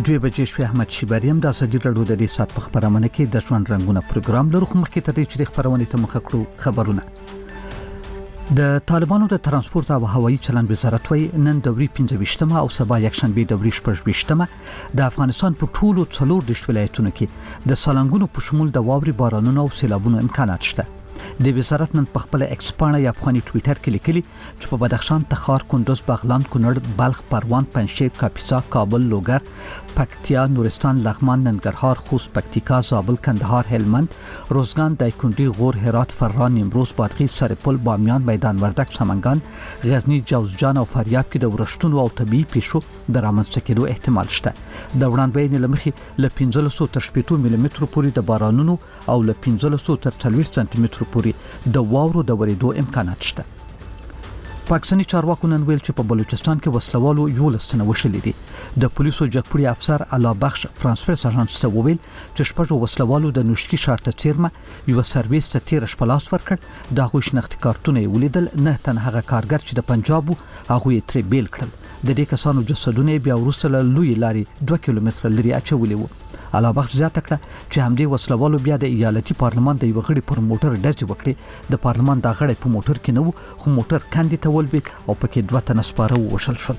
دوی بجې شپې احمد شیباریم د ازادي راډیو د دې سات په خبرونه کې د ژوند رنگونه پروګرام لرو خو مخکې تر دې چې خبرونه ته مخه کړو خبرونه د طالبانو د ترانسپورت او هوایي چلند وزارت وایي نن دوري 15مه او سبا یکشنبه دوري 16مه د افغانستان په ټولو 14 ولایتونو کې د سالنګونو په شمول د واوري بارانونو او سیلابونو امکانات شته. د وزارت نن په خپل ایکس پاڼه یا افغاني ټوئیټر کې لیکلي چې په بدخشان، تخار، کندوز، بغلان، کونړ، بلخ، پروان، پنجشیر، کاپیسا، کابل، لوګر، پکتیا، نورستان، لغمان، ننګرهار، خوست، پکتیکا، زابل، کندهار، هلمند، روزګان، دایکنډي، غور، هرات، فراه، نیمروز، بادغیس، سرپل، بامیان، میدان وردګ، سمنګان، غزنی، جوزجان او فاریاب کې د ورښتونو او طبي پیښو د رامنځته کېدو احتمال شته. د وړاندوینې لمخې له 1500 تر 80 ملي مترو پورې د بارانونو او له 1500 تر 40 سانتي مترو پورې د واورو د ورېدو امکانات شته. پاکستاني چارواکو نن ویل چې په بلوچستان کې وسلوالو 11 تنه وشلي دي. د پولیسو جګپوړي افسر الله بخش فرانس پریس اژانس ته وویل چې شپږ وسلوالو د نوشکی شارته چیرمه یو سرویس ته تیر شپلاس ورکړ. د هغوی شناختی کارتونه ولیدل. نه تنه هغه کارګر چې د پنجاب هغه یې تر بیل کړل. د دې کسانو جسدونه بیا وروسته له لوی لارې 2 کیلومتره لري اچولي وو. الله بخش زیاته کړه چې همدې وسلوالو بیا د ایالتي پارلمان د یو غړي پر موټر ډزې وکړې. د پارلمان د غړي په موټر کې نه وو خو موټر کاندي ته ولوېد او پکې 2 تنه سپاره وشل شول.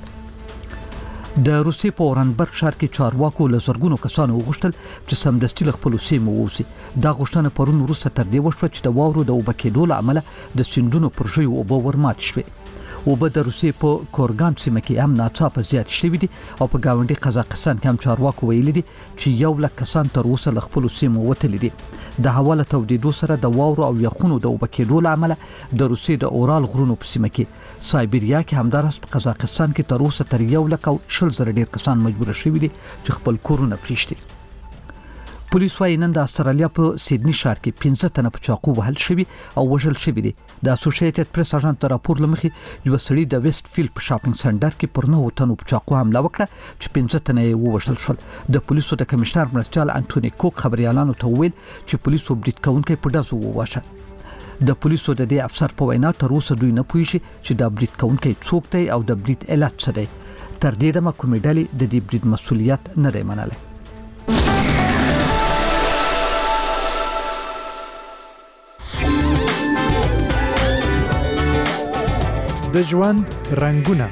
د روسي په اورنبرګ ښار کې چارواکو له زرګونو کسانو وغوښتل چې سمدستي له خپل سیمو ووځي. دا غوښتنه پرون وروسته تر دې وشوه چې د واورو د اوبه کېدو له امله د سیندونو پر ژویو اوبه ورمات شوې. اوبه د روسیې په کورګان سیمه کې هم ناڅاپه زیات شوي دي او په ګاونډي قزاقستان کې هم چارواکو ویلي دي چې 100,000 کسان تر اوسه له خپلو سیمو وتلي دي. د هوا له تودېدو سره د واورو او یخونو د اوبه کېدو له امله د روسیې د اورال غرونو په سیمه کې سایبریا کې همدارس په قزاقستان کې تر اوسه تر 120,000 ډیر کسان مجبور شوي دي چې خپل کورونه پریږدي. پولیس وايي نن د استرالیا په سیدنی ښار کې 15 تنه په چاقو وهل شوي او وژل شوي دي. د اسوسییټډ پریس اژانس د راپور لمخې یو سړي د ویسټ فیلډ په شاپینګ سنټر کې پر 9 تنو په چاقو حمله وکړه چې 15 تنه یې ووژل شول. د پولیسو د کمشنر مرستیال انټونی کوک خبريالانو ته وویل چې پولیسو برید کوونکي په ډزو وواژه. د پولیسو د دې افسر په وینا تر اوسه دوی نه پوهیږي چې د برید کوونکي څوک دی او د برید علت څه دی. تر دې دمه کومې ډلې د دې برید مسؤلیت نه دی منلی. د ژوند رنگونه.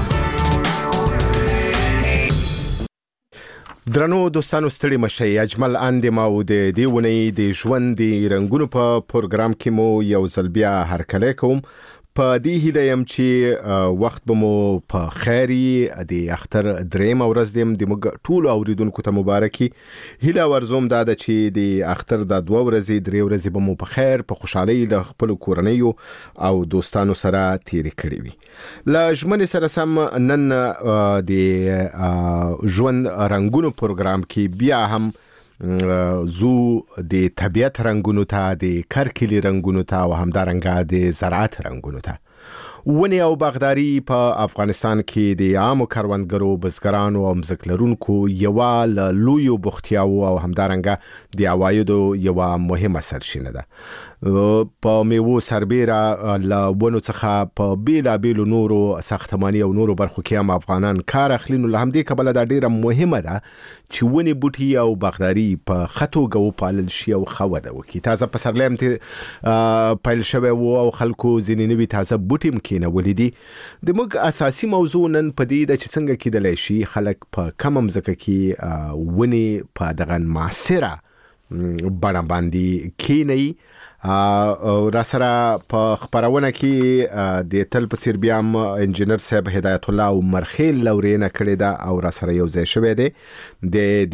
درنو دوستانو ستړي مشئ. اجمل اندې ما و د دې ونې د ژوند رنگونو په پروګرام کې مو یو ځل بیا هرکلی کوم. په دې هیله یم چې وخت به مو په خیري د اختر درېمه ورځ دیم د موږ ټولو اوریدونکو ته مبارکي. هیله ورزوم دا ده چې د اختر د 2 ورځې 3 ورځې به مو په خیر په خوشحالۍ له خپل کورنیو او دوستانو سره تیرې کړې وي. له ژمنې سره سم نن د ژوند رنگونو پروګرام کې بیا هم زو د طبیعت رنگونو ته، د کرکلی رنگونو ته او همدارنګه د زراعت رنگونو ته. ونی او باغداري په افغانستان کې د عامو کروندګرو، بزګرانو او مزکلرونکو یو لویو بوختیاو او همدارنګه د عوایدو یو مهمه سرچینه ده. په میوو سربیره لونو څخه په بیلابیلو نورو ساختماني او نورو برخو کې هم افغانان کار اخلي. نو له همدې کبله دا ډیره مهمه ده چې ونې بوټي او باغداري په ښه توګه وپالل شي او ښه وده وکړي. تازه پسرلی هم پیل شوی و او خلکو ځینې نوي تازه بوټي هم کېنولي دي. د موږ اساسي موضوع نن په دې ده چې څنګه کېدلی شي خلک په کمه مځکه کې ونې په دغه معاصره بڼه باندې کېنوي. را سره په خبرونه کې د تل په څیر بیا هم انجینر صاحب هدایت الله او مرخیل لورینه کړې ده او را سره یو ځای شوی دی. د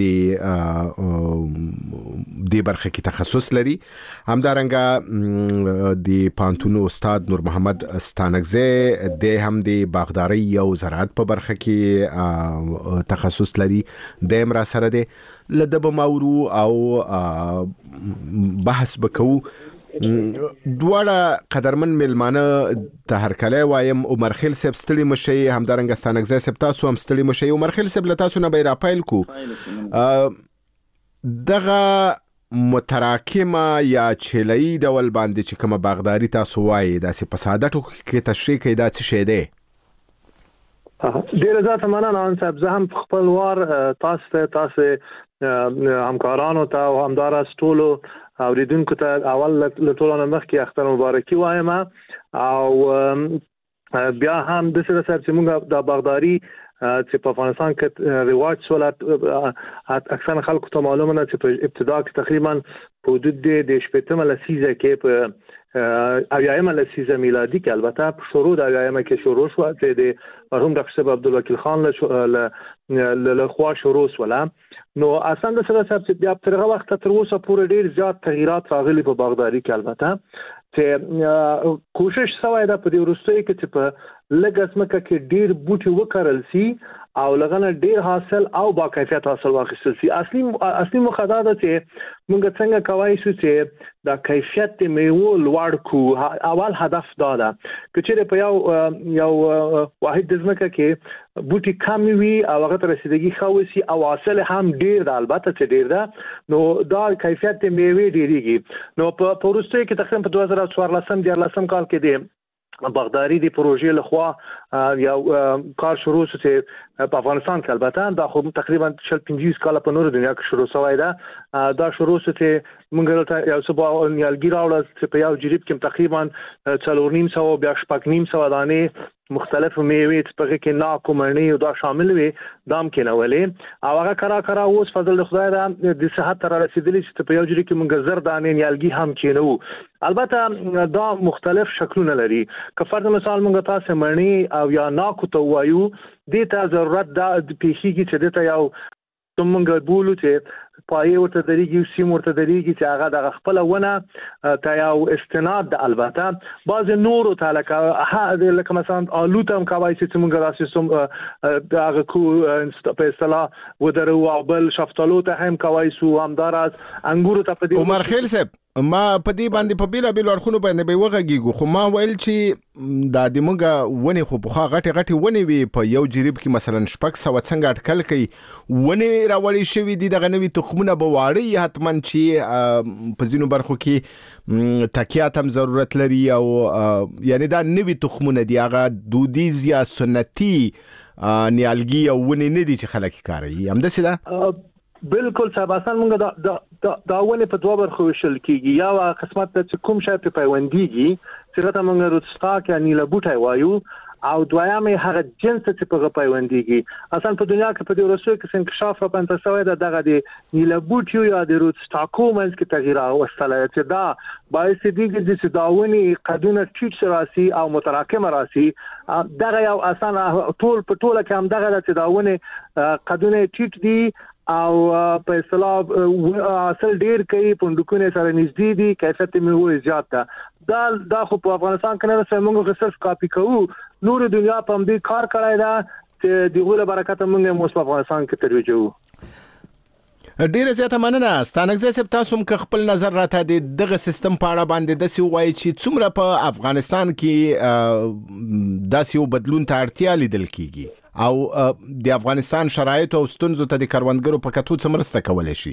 برخه کې تخصص لري. همدارنګه د پانتون استاد نور محمد ستانکزی د هم د باغداري او زراعت په برخه کې تخصص لري. د را سره دی لدب ماورو او بحث بکو. دواړه قدرمن ملمانه ته هرکلی وایم. عمر خیل صاحب ستړي مشئ، همدارنګه ستانکزی صاحب تاسو هم ستړي مشئ. عمر خیل صاحب له تاسو نه به راپیل کو. دغه متراکمه یا چله‌ای ډول باندې چې کومه باغداري تاسو وایي داسې په ساده ټکو کې تشریح کړئ دا څه شی دی؟ ډیر زیات مننه ان صاحب. زه هم خپل وار تاسو همکارانو ته او همدارس ټولو اوریدونکو ته اول له ټولو نه مخکې اختر مبارکي وایم او بیا هم د سره سره چې موږ د باغداري چې په افغانستان کې رواج سولات اکثر خلکو ته معلومه نه چې په ابتدا کې تقریبا په حدود د 18 لسیزه کې په اویایم لسیزه میلادي کې البته شروع د اویایم کې شروع شو چې د مرحوم ډاکټر صاحب عبدالوکیل خان له خوا شروع ولا نو اساسا د سره چې بیا ترغه وخت تر اوسه پورې ډیر زیات تغیرات راغلي په باغداري کې البته چې کوشش شوی دا په دې وروستۍ کې چې په لګسمکه کې ډیر بوټي وکړل سي او لغنه ډیر حاصل او با کیفیت حاصل واخیستل سي. اصلي مخدا ده چې موږ څنګه کوای شو چې دا کیفیت میوه لوړ کو. اول هدف دا ده چې په یو واحد ځمکه کې بوټي کم وي او هغه ته رسیدګي خو سي او حاصل هم ډیر ده البته چې ډیر ده نو دا کیفیت میوه ډیریږي. نو په وروستۍ کې تقریبا په 2014 کال کې دی باغداري دی پروژې لخوا یو کار شروع شو چې په افغانستان کې البته دا خو تقریبا 15 کال په نور دنیا کې شروع شوی دا دا شروع شو چې موږ ته یو څه په نیالګي راوړل چې په یو جریب کې تقریبا 4.5 بیا 6.5 دانې مختلف میوې چې په کې ناک او مڼې او دا شامل وي دام کې نه ولې او هغه کرا اوس فضل خدای دا د صحت تر رسیدلی چې په یو جریب کې موږ زر دانې نیالګي هم کېنو. البته دا مختلف شکلونه لري. که فرض مثال موږ تاسو مڼې او یا ناک ته وایو د ته ضرورت دا پیخیږي چې د ته یو موږ بولو چې پای ورته درېږي سیم ورته درېږي چې هغه د خپل ونه ته یو استناد د البته بعض نورو تعلق لکه مثلا آلو ته هم کوي چې موږ راسي د هغه کو په اصطلاح ودرو او بل شفتالو ته هم کوي سو همدارس انګورو ته په دې عمر خیل صاحب ما په دې باندې په بیل بیل ورخونو باندې به وغږیږو خو ما ویل چې دا د موږ ونی خو په غټي ونی وي په یو جریب کې مثلا شپږ سو څنګه اټکل کوي ونی راوړی شوی دي دغه نوې تخمونه به واړی حتمن چې په ځینو برخو کې تکیات هم ضرورت لري او یعنی دا نوې تخمونه دي هغه دودیز یا سنتي نیالګي او ونی نه دي چې خلک کاروي هم دسه دا بالکل صاحب. اصلا موږ دا ونه په دوه برخو وشل کیږي. یو قسمت چې کوم شی په پیوندېږي چې راته موږ روستا کې نیله بوټي وایو او دویمه هغه جنس چې په پیوندېږي. اصلا په دنیا کې په دې وروستیو کې انکشاف را پنځه سوی ده دغه د نیله بوټي یا د روسټاکو منځ کې تغییر راوستل چې دا باعث دي چې داوني قدونه ټیټ راسي او متراکم راسي. دغه یو اصلا ټول په ټوله کې هم دغه چې داونه قدونه ټیټ دي او په اصطلاح اصل ډیر کوي پوندکونه سره نږدې دي کیفیت میوه زیات ده. دا خو په افغانستان کې نه سمونږ ریسرچ کاپی کوو نور دنیا په دې کار کړای دا چې دغه له برکت موږ مو په افغانستان کې ترویج وو. ډیره زیاته مننه ستانګزه سپ تاسو هم خپل نظر راته د دغه سیستم په اړه باندې د سی وای چې څومره په افغانستان کې داسې یو بدلون ته اړتیا لیدل کیږي او د افغانستان شرایط او ستونزو ته د کروندګرو په کتو څه مرسته کولای شي.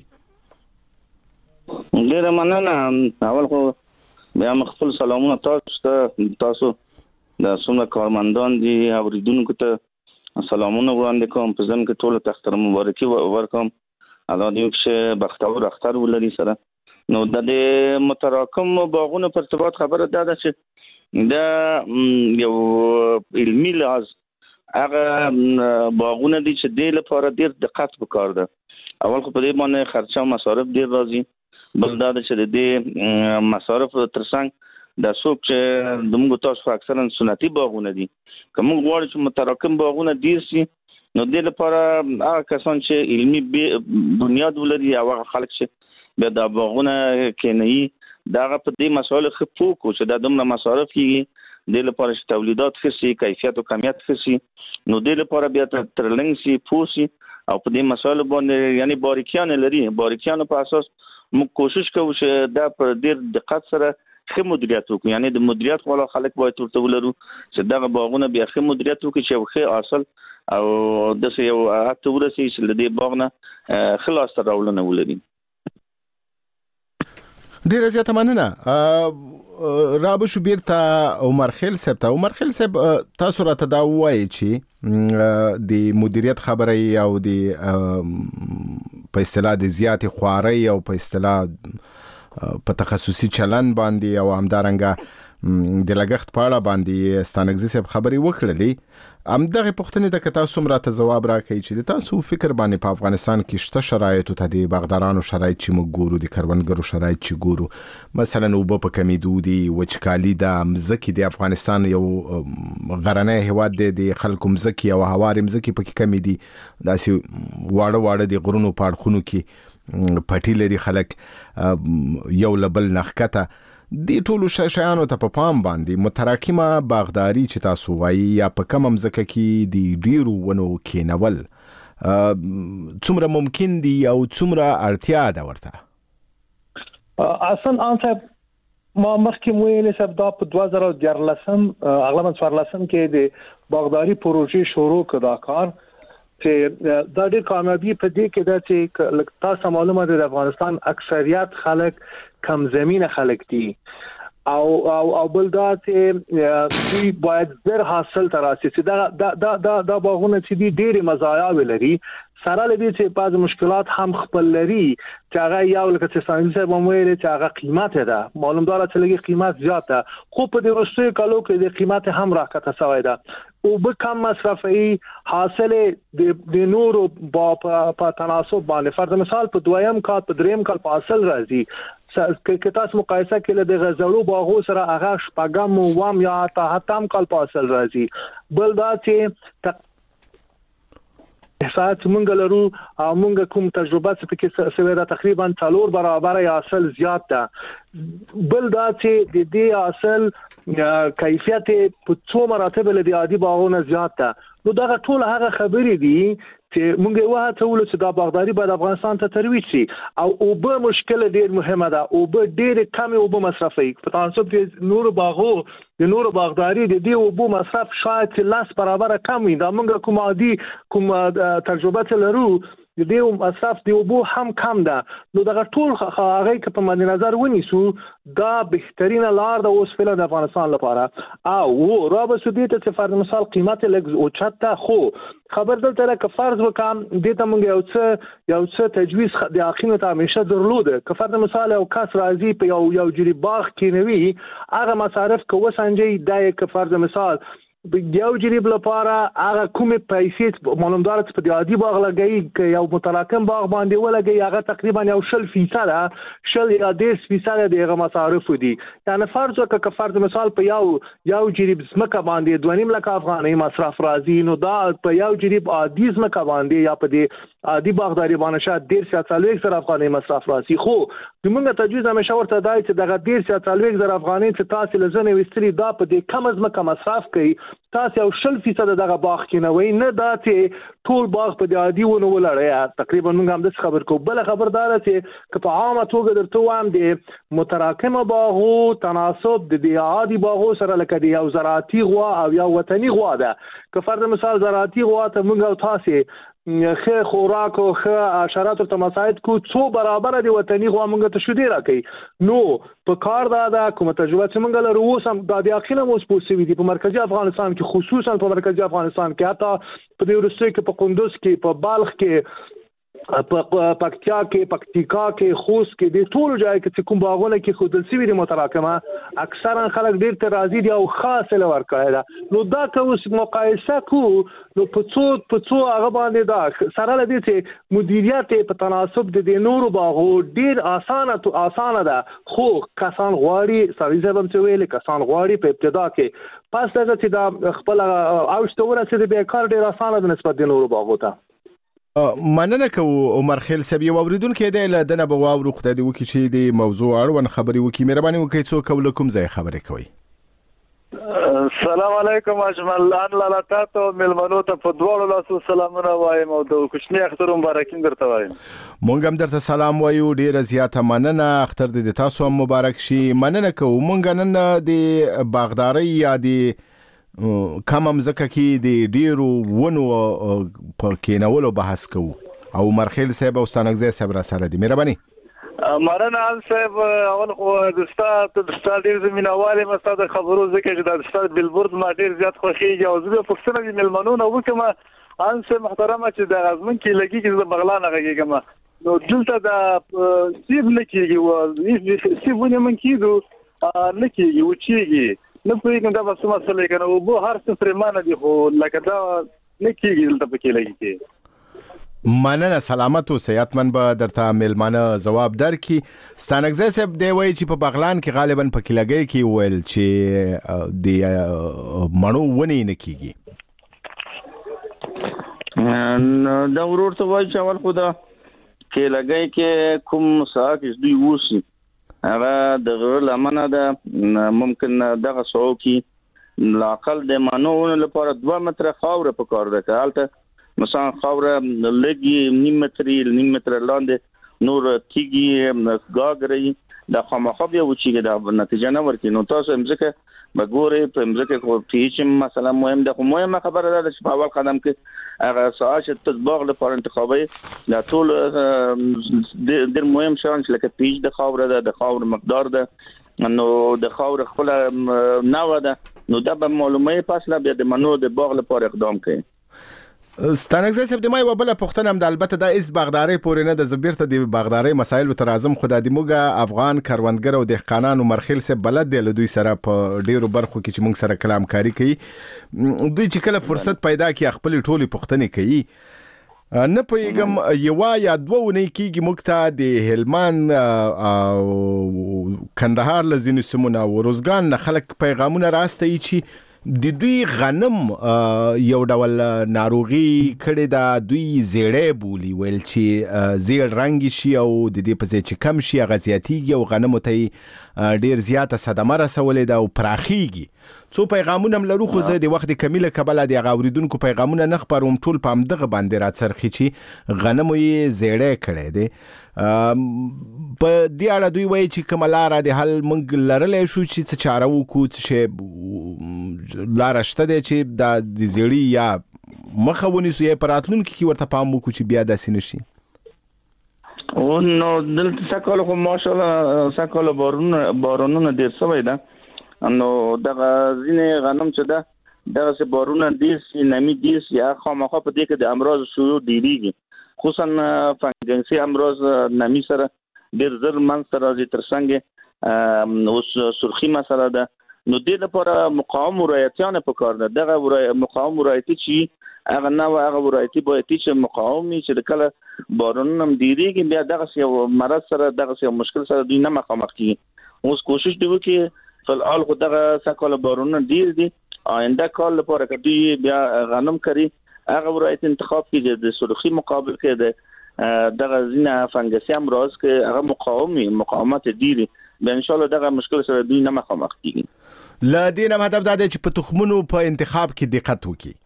ډیره مننه. اول خو بیا خپل سلامونه تاسو د څومره کارمندان دي اوریدونکو ته سلامونه وړاندې کوم په ځم کې ټول تختر مبارکي ورکوم. الله دې چې بختور اختر ولري سره. نو د متراکم باغونو پر ارتباط خبره ده چې دا یو علمي لحاظ هغه باغونه دي چې د لپاره ډیر دقت وکړ ده. اول خو په دې باندې خرچه او مصارف ډیر راځي. بل دا چې د مصارف ترڅنګ د څوک چې د موږ تاسو اکثرا سنتي باغونه دي کوم غواړي چې متراکم باغونه ډیر شي نو د لپاره هغه کسان چې علمي بنیاد ولري او هغه خلک چې به د باغونه کېني دا په دې مسایل خپو کو چې د دومره مصارف کیږي د لپاره چې تولیدات ښه شي کیفیت او کمیت ښه شي نو د لپاره بیا ترلنګ شي پوسی او په دې مسایل باندې یعنی باریکیان په اساس موږ کوشش کوو چې دا پر ډیر دقت سره ښه مدیریت وکړو. یعنی د مدیریت والا خلک باید ورته ولرو چې دا باغونه بیا ښه مدیریت وکړي چې ښه حاصل او د یو هڅه ورسي چې د دې باغ نه خلاص راولنه ولري. ډیره زیاته مننه. رابه شو بیرته عمر خیل صاحب ته. عمر خیل صاحب تاسو راته دا وایي چې د مدیریت خبره او د په اصطلاح د زیات خواري او په اصطلاح په تخصصي چلن باندې او همدارنګه د لګښت په اړه باندې ستانګزي صاحب خبري وکړلې. دغه پوښتنې ته که تاسو راته ځواب راکړئ چې د تاسو فکر باندې په افغانستان کې شته شرایط ته د باغدارانو شرایط چې موږ ګورو، د کروندګرو شرایط چې ګورو، مثلا اوبه په کمیدو دي، وچکالي ده، مځکې د افغانستان یو غرنی هیواد دی، د خلکو مځکې او هوارې مځکې پکې کمې دي، داسې واړه د غرونو په اړخونو کې پټي لري خلک یو له بل نه ښکته. د ټولو شیانو ته په پام باندې متراکمه باغداري چې تاسو وایي یا په کم مځکه کې د ډیرو ونو کینول څومره ممکن دي او څومره اړتیا ده ورته؟ اصلا صاحب ما مخکې ویلې صاحب دا په 2014 اغلب 14 کې د باغداري پروژې شروع کړ دا کار چې دا ډېر کامیابی په دې کې ده چې تاسو معلومه ده د افغانستان اکثریت خلک کم زمینه خلک دي او بل دا چې باید زر حاصل تراسي چې دا باغونه چې دي ډېر مزایا لري سره لدی چې بعض مشکلات هم خپل لري چې هغه یو لکه چې څنګه صاحب ویل چې هغه قیمت ده معلوم دار چې لګي قیمت زیاته خو په دې وروستي کالو کې د قیمت هم راکته شوی ده او به کم مصرفي حاصل د نورو په تناسب باندې فرض مثال په دویم کال په دریم کال په حاصل راځي که تاسو مقایسه کړئ د غزړو باغو سره هغه شپږم او وام یا تهتم کال په حاصل راځي. بل دا چې احساس مونږ لرو او مونږ کوم تجربه چې کې سوي دا تقریبا 4 برابر یا اصل زیات ده. بل دا چې د دې اصل کیفیت په څو مراتب له دې عادي باغونو زیات ده. نو دا ټول هغه خبرې دي چې مونږ واه ته ول چې دا باغداري باید افغانستان ته ترویج شي او به مشکل ډیر مهمه ده او به ډیر کم او به مصرفي په تناسب کې نور باغو د نور باغداري د دې او به مصرف شاید 10 برابر کم وي. دا مونږ کوم عادي کوم تجربه لرو د دې مصرف دی او به هم کم ده. نو دا ټول هغه کې په مد نظر ونیسو دا بهترینه لار ده اوس فعلا د افغانستان لپاره او رابطه سودی ته فرض مثال قیمت لګ او چاته خو خبر دلته لکه فرض وکم د ته مونږ یو څه تجویز د اخینو ته همیشه درلوده که فرض مثال او کس راځي په یو جری باغ کې نوي هغه مصارف کو سنجي دای که فرض مثال یو جریب لپاره هغه کومه پیسې معلومدار چې په عادي باغ لګي ک یو متراکم باغ باندې ولګي هغه تقریبا یو 0% شل یا 10% دغه مصارف دي. یعنی فرض وکړه ک فرض مثال په یو جریب زمکه باندې 2.5 لک افغانۍ مصرف راځي نو دا په یو جریب عادي زمکه باندې یا په دې عادي باغداري باندې شاید 1.5 افغانۍ مصرف راځي. خو موږ تجویز همیشه ورته دای چې دغه 1.5 افغانۍ چې تاسو لزنه وستري دا په دې کم زمکه مصرف کوي تاسو یو 0% دغه باغ کې نه وای نه دا چې ټول باغ په عادي ونه ولړیا تقریبا موږ هم د خبر کو بل خبردار چې په عامه توګه درته وایم د متراکمه باغو تناسب د عادي باغو سره لکه د یو زراعتي غوا او یو وطني غوا ده. که فرض مثال زراعتي غوا ته موږ او تاسو خه خوراک او خه حشرات ته مساعد کو څو برابر دی وطني غوا موږ ته شو دی راکې نو په کار دا کوم تجربه چې موږ لرو اوس هم د اخیله مو سپوږی دي په مرکزی افغانستان کې خصوصا په مرکزی افغانستان کې حتی په دې ورسته کې په کندوز کې په بالخ کې په پکتیا کې پکتیکا کې خوست کې د ټول ځای کې کوم باغونه کې خودل سوي دي متراکمه اکثرا خلک ډیر ته راضي دي او خاص لور کړی دا نو دا که اوس مقایسه کو نو په څو هغه باندې دا سره لدی چې مدیریت په تناسب د نورو باغو ډیر اسانه ده خو کسان غواړي سرویس هم څه ویل کسان غواړي په ابتدا کې پس دا چې دا خپل اوشتوره چې د بیکار ډیر اسانه د نسبت د نورو باغو ته مننه کو عمر خیل صاحب یو اوریدونکو دی له دنه بغواورو خدای دې وکړي چې د موضوع اړوند خبري وکړي مهرباني وکړئ څو کوم ځای خبرې کوي. السلام علیکم اجمل ان لاله تاسو ملمنو ته په دوړو لاسو سلامونه وایم او د کوچنی اختر مبارکین درته وایم. مونږ هم درته سلام وایو ډیره زیاته مننه اختر دې تاسو هم مبارک شي. مننه کو مونږ نن د باغداري یا د کم مزکه کې د ډیرو ونو په کینولو بحث کوو او مرخیل صاحب او ستانګزی صاحب را سره دي. مهرباني مننه صاحب. اول خو د ستا ډیر زمينواله مستاد خبرو ځکه چې د ستا بلبورد ما ډیر زیات خوښیږي او زه په پښتنه د ملمنونو وکم انس محترمه چې د غزمن کې لګي چې د بغلان غږیږم نو دلته د سیب لکېږي او سیبونه من کېدو لکېږي او چېږي نو په یوه د بس مسله کنه او به هر څه پرمانه دي خو لکه دا لکېږي دلته پکې لګي. مننه سلامت او صحتمن به درته ملمانه جواب درکې. ستانکزی صاحب دی وایي چې په بغلان کې غالبا پکې لګي کې ویل چې د مڼو ونې نه کېږي. دا ورور ته وایي چې اول خو دا کې لګي کې کوم ساعت دوی ووسی هغه د غیر لمنه ده ممکن دغه سو کې لاقل د مڼو لپاره 2 متره خاور په کار ده کالته مثلا خاور لګي نیم متر لاندې نور تیږي غاګري د خامخوب یو چې د نتیجه نه ورکې نو تاسو همزکه بګوري په همزکه خو پیچ مثلا مهم ده خو مهمه خبره ده چې په اول قدم کې هغه ساعت تطبیق لپاره انتخابي د ټول ډېر مهم شان چې لکه پیچ د خاور ده د خاور مقدار ده نو د خاور خپل نو ده نو دا به معلومه پاسله بیا د منو د باغ لپاره اقدام کوي. ستانکزی صاحب د مای وبله پښتنه هم د البته د اس باغداري پورې نه د زبیرته د باغداري مسایل تر اعظم خدای د موګه افغان کاروندګر او دهقانانو مرخیل سه بلد دی له دوی سره په ډیرو برخو کې چې موږ سره کلام کاری کوي دوی چې کله فرصت پیدا کړي خپل ټولي پښتنې کوي نه پېګم یو یا دوه ونې کېږي موږ ته د هلمند او کندهار لزین سمونه او روزګان نه خلک پیغامونه راستي چې د دوی غنم یو ډول ناروغي کړي دا دوی زیړې بولی ویل چې زیړ رنگ شي او د دې په ځای چې کم شي غزياتيږي او غنم ته ډیر زیاته صدمه رسولې ده او پراخيږي. څو پیغامونه لرو خو زه د وخت کمیله کبله د اوریدونکو پیغامونه نه خبروم ټول پام دغه باندې راڅرخي چې غنم یې زیړې کړي دي. په دې اړه دوی وایي چې کوملاره د حل منګ لرلې شو چې څه چاره وکړو چې لاره شته دی چې د زیړی یا مخاوني سو یې پراتلون کې ورته پام وکړو چې بیا داسې نشي. او نو دلته سکهاله خو ماشاءالله سکهاله بارونونه ډیر سوی ده نو دغه ځینې غنم چې ده دغه سه بارونه ډیر سي نمی ډیر سي خامخا په دې کې د امراض شروع ډیریږي خصوصا فنګنسي امراض نمی سره ډیر زر من سره راځي تر څنګه اوس سرخی مسله ده نو دې لپاره مقاوم ورایتیان په کار ده دغه مقاوم ورایتی چې هغه نو هغه ورایتی باید چې مقاومي چې کله بارونم ډیریږي بیا دغه یو مرض سره دغه یو مشکل سره دوی نه مخامخ کیږي اوس کوشش دی وکړي فلال خو دغه سکهاله بارونه ډیر دي آینده کال لپاره کدی بیا غنم کری هغه ورایت انتخاب کیږي د سرخی مقابل کې ده دغه زینه فنګسي امراض کې هغه مقاومت ډیری به ان شاء الله دغه مشکل سره دوی نه مخامخ کیږي. لا دینه مطلب دا دی چې په تخمونو په انتخاب کې دقت وکړي.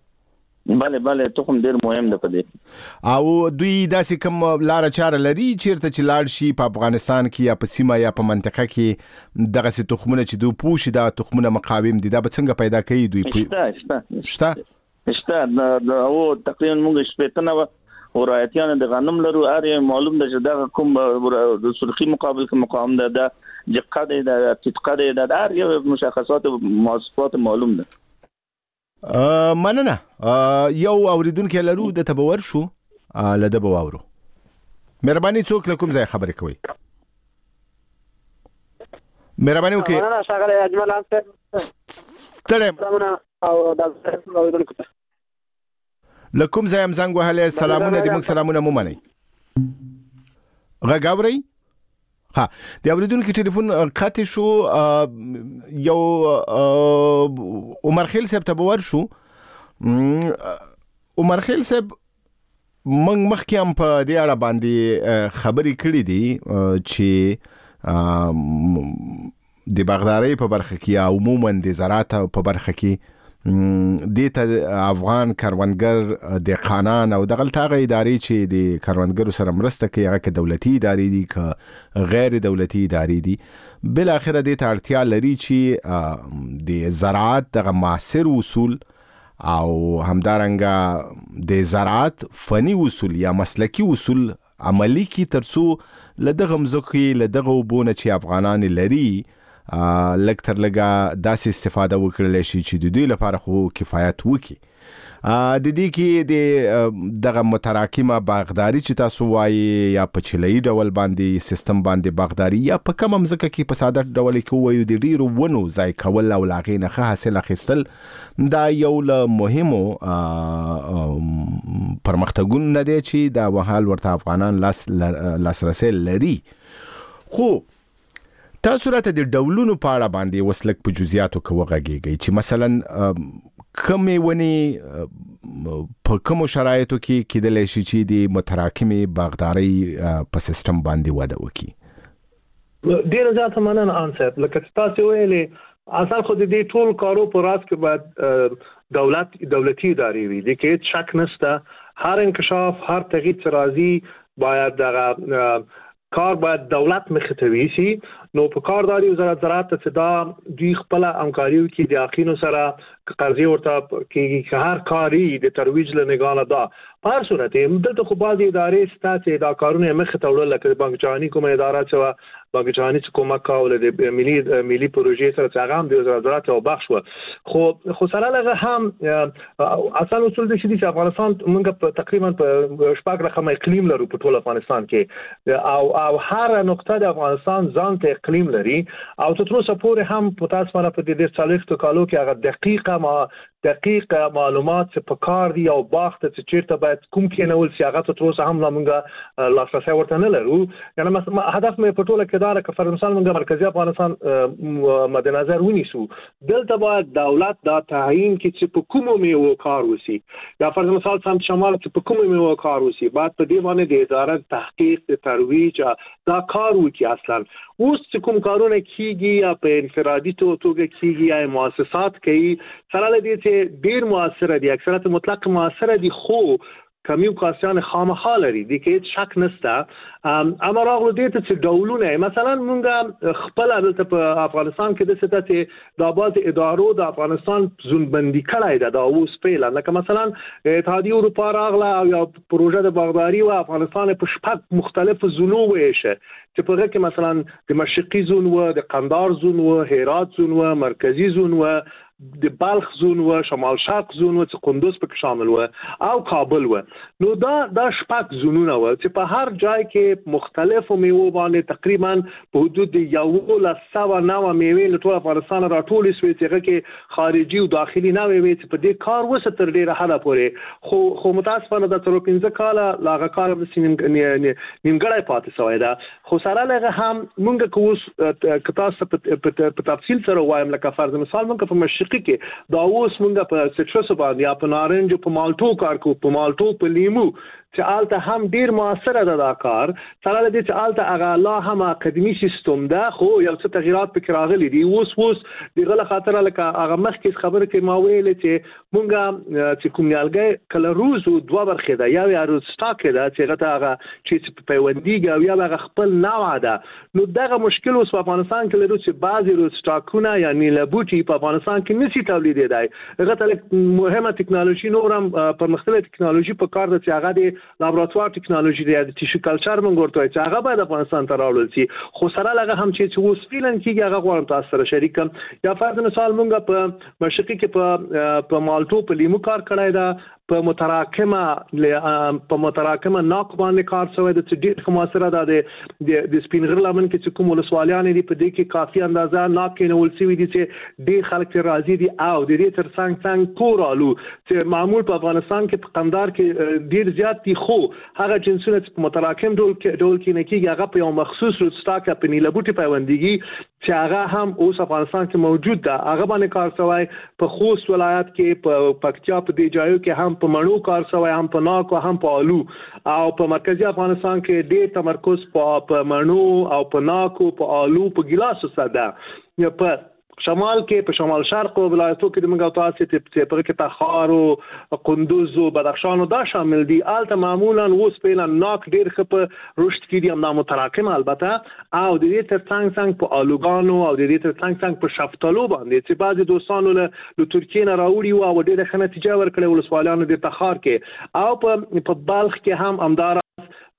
بله تخم ډیر مهم ده په دې او دوی داسې کوم لار چاره لري چیرته چې لاړ شي په افغانستان کې یا په سیمه یا په منطقه کې دغه سي تخمونه چې دوی پوښي دا تخمونه مقاوم دي دا به څنګه پیدا کوي دوی شته او تقریبا موږ شپېتنه ورایتیان د غنم لرو اره معلوم ده چې دا کوم د سرخی مقابل کې مقاوم ده د جقه ده تدقه ده د اره مشخصات مواصفات معلوم ده. مننه یو اوریدونکو لرو د تبور شو لده بواورو مهرباني څوک لکم ځای خبرې کوي مهرباني وکړئ مننه ښاغلی اجمل ستړی او د اوریدونکو لکم ځای هم زنګ وهلی سلامونه دې موږ سلامونه مو منئ غږ اورئ ها د اوریدونکو ټلیفون قطع شو یو عمر خیل صاحب ته باور شو عمر خیل صاحب موږ مخکې هم په دې اړه باندې خبرې کړې دي چې د باغدارۍ په برخه کې او عموما د زراعت په برخه کې د افغان کاروندګر د قانون او دغه تاغه ادارې چې د کاروندګرو سره مرسته کوي هغه کې دولتي ادارې دي که غیر دولتي ادارې دي بل اخره د اړتیا لري چې د زراعت د معاصر اصول او همدارنګه د زراعت فني اصول یا مسلکی اصول عملی کی ترڅو لدغه مزخي لدغه وبونه چې افغانان لري لکتر لګه داسې استفاده وکړل شي چې د دوی لپاره خو کفایت وکړي. د دې کې د دغه متراکمه باغداري چې تاسو وایي یا په چله‌ای ډول باندې سیستم باندې باغداري یا په کوم مزکه کې په ساده ډول کې وایو د ډیرو ونو ځای کول او لاغې نه حاصل اخیستل دا یو له مهمو پرمختګونو نه دی چې دا وحال ورته افغانان لاسرسي لري. خو تاسو راته د ډولونو په اړه باندې وسلک په جزئیاتو کې وغږیږئ چې مثلا کومې ونې په کومو شرایطو کې کېدلی شي چې د متراکمې باغدارۍ په سیستم باندې وده وکړي. ډېره زیاته مننه انصاف. لکه چې تاسو ویلې اصل خو د دې ټول کارو په راس کې باید دولتي ادارې وي. د کې شک نشته هر انکشاف هر تغییر چې راځي باید دغه کار باید دولت مخته ویسي. نو په کارداري وزارت زراعت ته دا دوی خپل همکاري کوي د اخینو سره قرضې ورته کې هر کاری د ترویج له نگاه دا په هر صورت دلته خو بعضی ادارې ستاسو دا کارونه مخته وړل لکه بانک جهانی کومه اداره چې بانک جهانی چې کومه کول د ملي پروژې سره څنګه د وزارت زراعت او بخښ خو سره لغه هم اصل اصول د شدي افغانستان موږ تقریبا په شپږ رقم اقلیم لرو په ټول افغانستان کې او هر نقطه د افغانستان ځان ته اقلیم لري او تر اوسه پورې هم په تاسو باندې په دې 40 کالو کې هغه دقیق معلومات په کار دی او باغ ته چیرته باید کوم کې نول سیاغت تر اوسه هم موږ لاسرسي ورته نه لرو. یعنی هدف مې په ټوله کې دا لکه فرض مثال موږ مرکزی افغانستان مد نظر ونیسو دلته باید دولت دا تعیین کې چې په کومو میوو کار وسی یا فرض مثال سم شمال چې په کومو میوو کار وسی بعد په دې باندې د اداره تحقیق ترویج دا کار وکي. اصلا اوس چې کوم کارونه کیږي یا په انفرادي توګه کیږي یا مؤسسات کوي سره لدې چې ډیر موثر دي اکثریت مطلق موثر دي خو کمیو کاسیان خامخا لري د کې شک نشته. اما راغلو دې ته چې ډولونه مثلا مونږ خپل په افغانستان کې د ستاسو د آباد ادارو د افغانستان زونبندي کړای دا اوس پیل لکه مثلا اتحادیه اروپا راغله یا پروژه د باغداري او افغانستان په شپږ مختلف زونو وېشه چې په هغه کې مثلا د مشرقي زون و د قندهار زون و هرات زون و مرکزی زون و د بلخ زون و شمال شرق زون و چې قندوز پکې شامل و او کابل و. نو دا شپږ زونونه و چې په هر ځای کې مختلفو میوو باندې تقریبا په حدود 109 میوې له ټول افغانستان راټولې شوې چې هغه کې خارجي او داخلي نه وي چې په دې کار وسه تر ډیره حاله پورې خو متاسفانه د تر 15 کال لاغه کار د نیمګړی پاتې شوی دا. خو سره لغه هم مونږ کوس کتاب په تفصیل سره وایم لکه فرض مثال مونږ په مشرق کې دا اوس مونږ په سټرس باندې یا په نارنج په مالټو کار کو په مالټو په لیمو چې آلته هم ډیر موثر ده دا کار سره لدې چې آلته هغه الله هم اکیډمي سیستم ده خو یو څه تغیرات پکې راغلي دي اوس دغه خاطر لکه هغه مخکې خبره کې ما ویل چې مونږه چې کوم نیالګي کله روز او دوه برخه ده یا روز سټاک ده چې هغه چې پیوندیږي او یا هغه خپل نوع ده. نو دغه مشکل اوس په افغانستان کې لرو چې بعضی روز سټاکونه یعنی لبوټي په افغانستان کې نشي تولیدېدای. هغه ته مهمه ټکنالوژي نورم پر مختلفه ټکنالوژي په کار ده چې هغه لابراتوار ټکنالوژي دی د ټیشو کلچر مونږ ورته چې هغه باید افغانستان ته راوړل شي خو سره لغه هم چې اوس فعلا کېږي هغه غواړم تاسو سره شریک کړم. یا فرض مثال مونږ په مشرقي کې په مالټو په لیمو کار کړای دا په متراکمه ناک باندې کار شوی د ډېر خماسره د سپینغر لمن کې چې کوم ولسوالیان دي په دې کې کافي اندازه ناک کې نول سوي دي چې ډېر خلک راضي دي او د دې تر څنګ کورالو چې معمول په افغانستان کې په قندهار کې ډېر زیات دي خو هغه جنسونه چې متراکم ډول کې نه کېږي هغه په یو مخصوص روسټاک په نیلبوټي پیوندګي چې هغه هم اوس افغانستان کې موجود ده هغه باندې کار شوی په خوست ولایت کې په پکتیا په دې ځایو کې هم په مڼو کار شوی هم په ناک او هم په آلو او په مرکزی افغانستان کې ډېر تمرکز په مڼو او په ناک او په آلو په ګلاسو سره ده. په شمال کې په شمال شرق او ولایتو کې د موږ تاسو ته په کې تخار او قندوز او بدخشان دا شامل دي. البته معمولا اوس په ناک ډېر خپ رشد کړي هم متراکم البته او د دې تر څنګ په آلوګانو او د دې تر څنګ په شفتالو باندې چې بعضي دوستانو له ترکیې نه راوړي او ډېر ښه نتیجه ورکړې ولسوالیانو د تخار کې او په بلخ کې هم امدار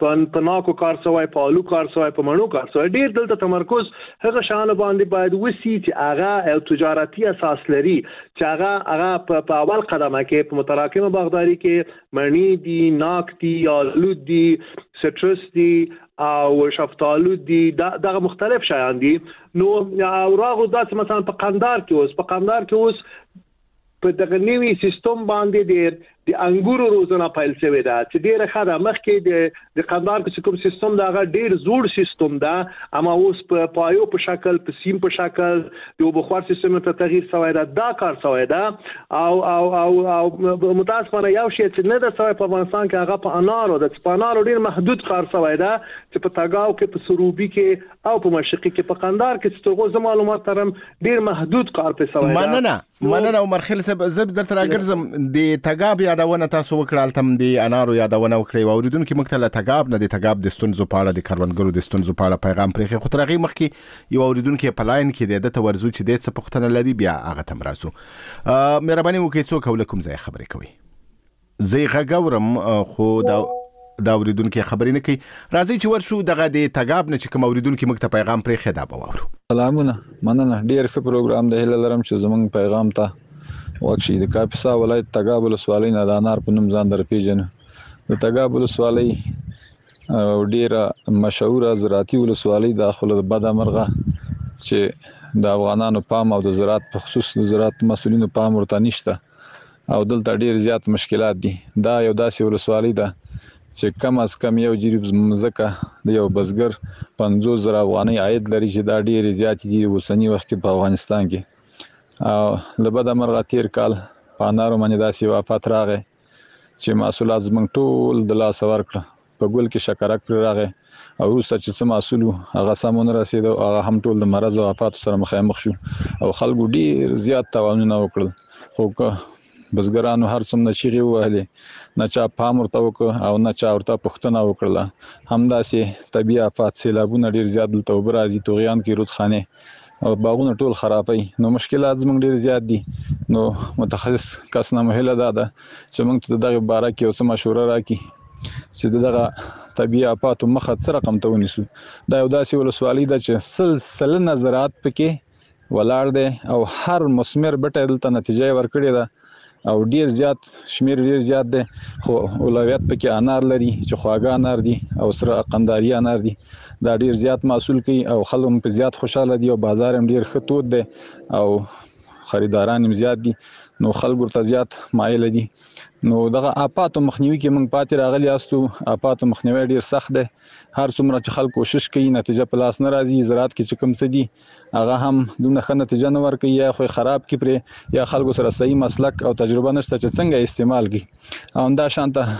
په ناکو کار سوی په الو کار سوی په مڼو کار سوی ډیر دلته تمرکز هغه شان باندې باید وسی چې هغه تجارتي اساس لري چې هغه په اول قدمه کې په متراکمه باغداري کې مڼې دي ناک دي الو دي سټرس دي او شفتالو دي دغه مختلف شیان دي نو راغو داس مثلا په قندار کې اوس په دغه نوی سیستم باندې د انګورو روزنه پیل شوې ده چې ډیره ښه ده مخکې د قندار کې کوم سیستم دا غا ډیر زوړ سیستم ده اما اوس په پایو په شکل په سیم په شکل د بخار سیستم ته تغییر شوی ده دا کار شوی ده او متاسفانه یو شی چې نه ده شوی په افغانستان کې هغه په انارو د سپانارو ډیر محدود کار شوی ده چې په تاګاو کې په سروبي کې او په مشرقي کې په قندار کې ستغوز معلومات ترم ډیر محدود کار په شوی ده مننه عمر خیل زب درته راګرځم د تاګاب یادونه تاسو وکړل تم د انارو یادونه وکړي او اوریدونکو مختله تاګاب نه د تاګاب د ستونزو په اړه د کاروانګرو د ستونزو په اړه پیغام پرې خو ترغي مخکې یو اوریدونکو په لاین کې د تورزو چې د څه پختنه لري بیا هغه تم راسو مهرباني وکړئ څوک ولکم ځای خبرې کوي زی غاورم خو دا اوریدونکو خبرې نه کوي راځي چې ورشو دغه د تاګاب نه چې کوم اوریدونکو مخته پیغام پرې خدا به وورو سلامونه مننه ډیر ښه پروګرام د هله لرم چې زمونږ پیغام ته وکشي د کاپیسا ولایت تاګاب ولسوالۍ نه د انار په نوم ځان در پیژنه د تاګاب ولسوالۍ ډیره مشهوره زراعتي ولسوالۍ داخله د بدامرغه چې د افغانانو پام او د زراعت په خصوص د زراعت مسؤلینو پام ورته نشته او دلته ډیر زیات مشکلات دي دا یو داسې ولسوالۍ ده چې کم از کم یو جریب مزکه د یو بزګر 50,000 افغانۍ عاید لري چې دا ډیر زیات دي وسنی وخت کې په افغانستان کې او لبدا مرغه تیر کال په انارو باندې داسې وفات راغی چې محصولات زمنګ ټول د لاس ورکړه په ګل کې شکرک پر راغی او وروسته چې څه محصول هغه سمون رسید او هغه هم ټول د مرض او وفات سره مخامخ شو او خلکو ډیر زیات تاوانونه وکړل خو بزګرانو هر څومره شيغي وهلې نه چا پام ورته وکړ او نه چا ورته پښتنه وکړه همداسې طبيعي آفات سیلابونه ډیر زیات دلته وبرازي توغیان کې رودخانه او باغونه ټول خرابای نو مشکلات زموږ ډیر زیات دي نو متخصص کس نه مهله ده چې موږ ته دغه باره کې اوس مشوره راکړي چې دغه طبيعي آفات مخه څه رقم ته ونیسو دا یو داسې ولسوالۍ ده چې سلسله نظرات پکې ولاړ دي او هر مسمر بټه دلته نتیجه ورکړي ده او ډیر زیات شمیر ډیر زیات دي خو اولویت پکې انار لري چې خواږه انار دي او سره قنداري انار دي دا ډیر زیات محصول کوي او خلک په زیات خوشاله دي او بازار هم ډیر ښه تود دي او خریداران هم زیات دي نو خلک ورته زیات مایل دي نو دغه آفات مخنیوي کې موږ پاتې راغلي یاستو آفات مخنیوي ډیر سخت دی هر څومره چې خلک کوشش کوي نتیجه په لاس نه راځي زراعت کې چې کوم څه دي هغه هم دونه ښه نتیجه نه ورکوي یا خو خراب کی پرې یا خلکو سره صحیح مسلک او تجربه نشته چې څنګه استعمال کی او دا شانته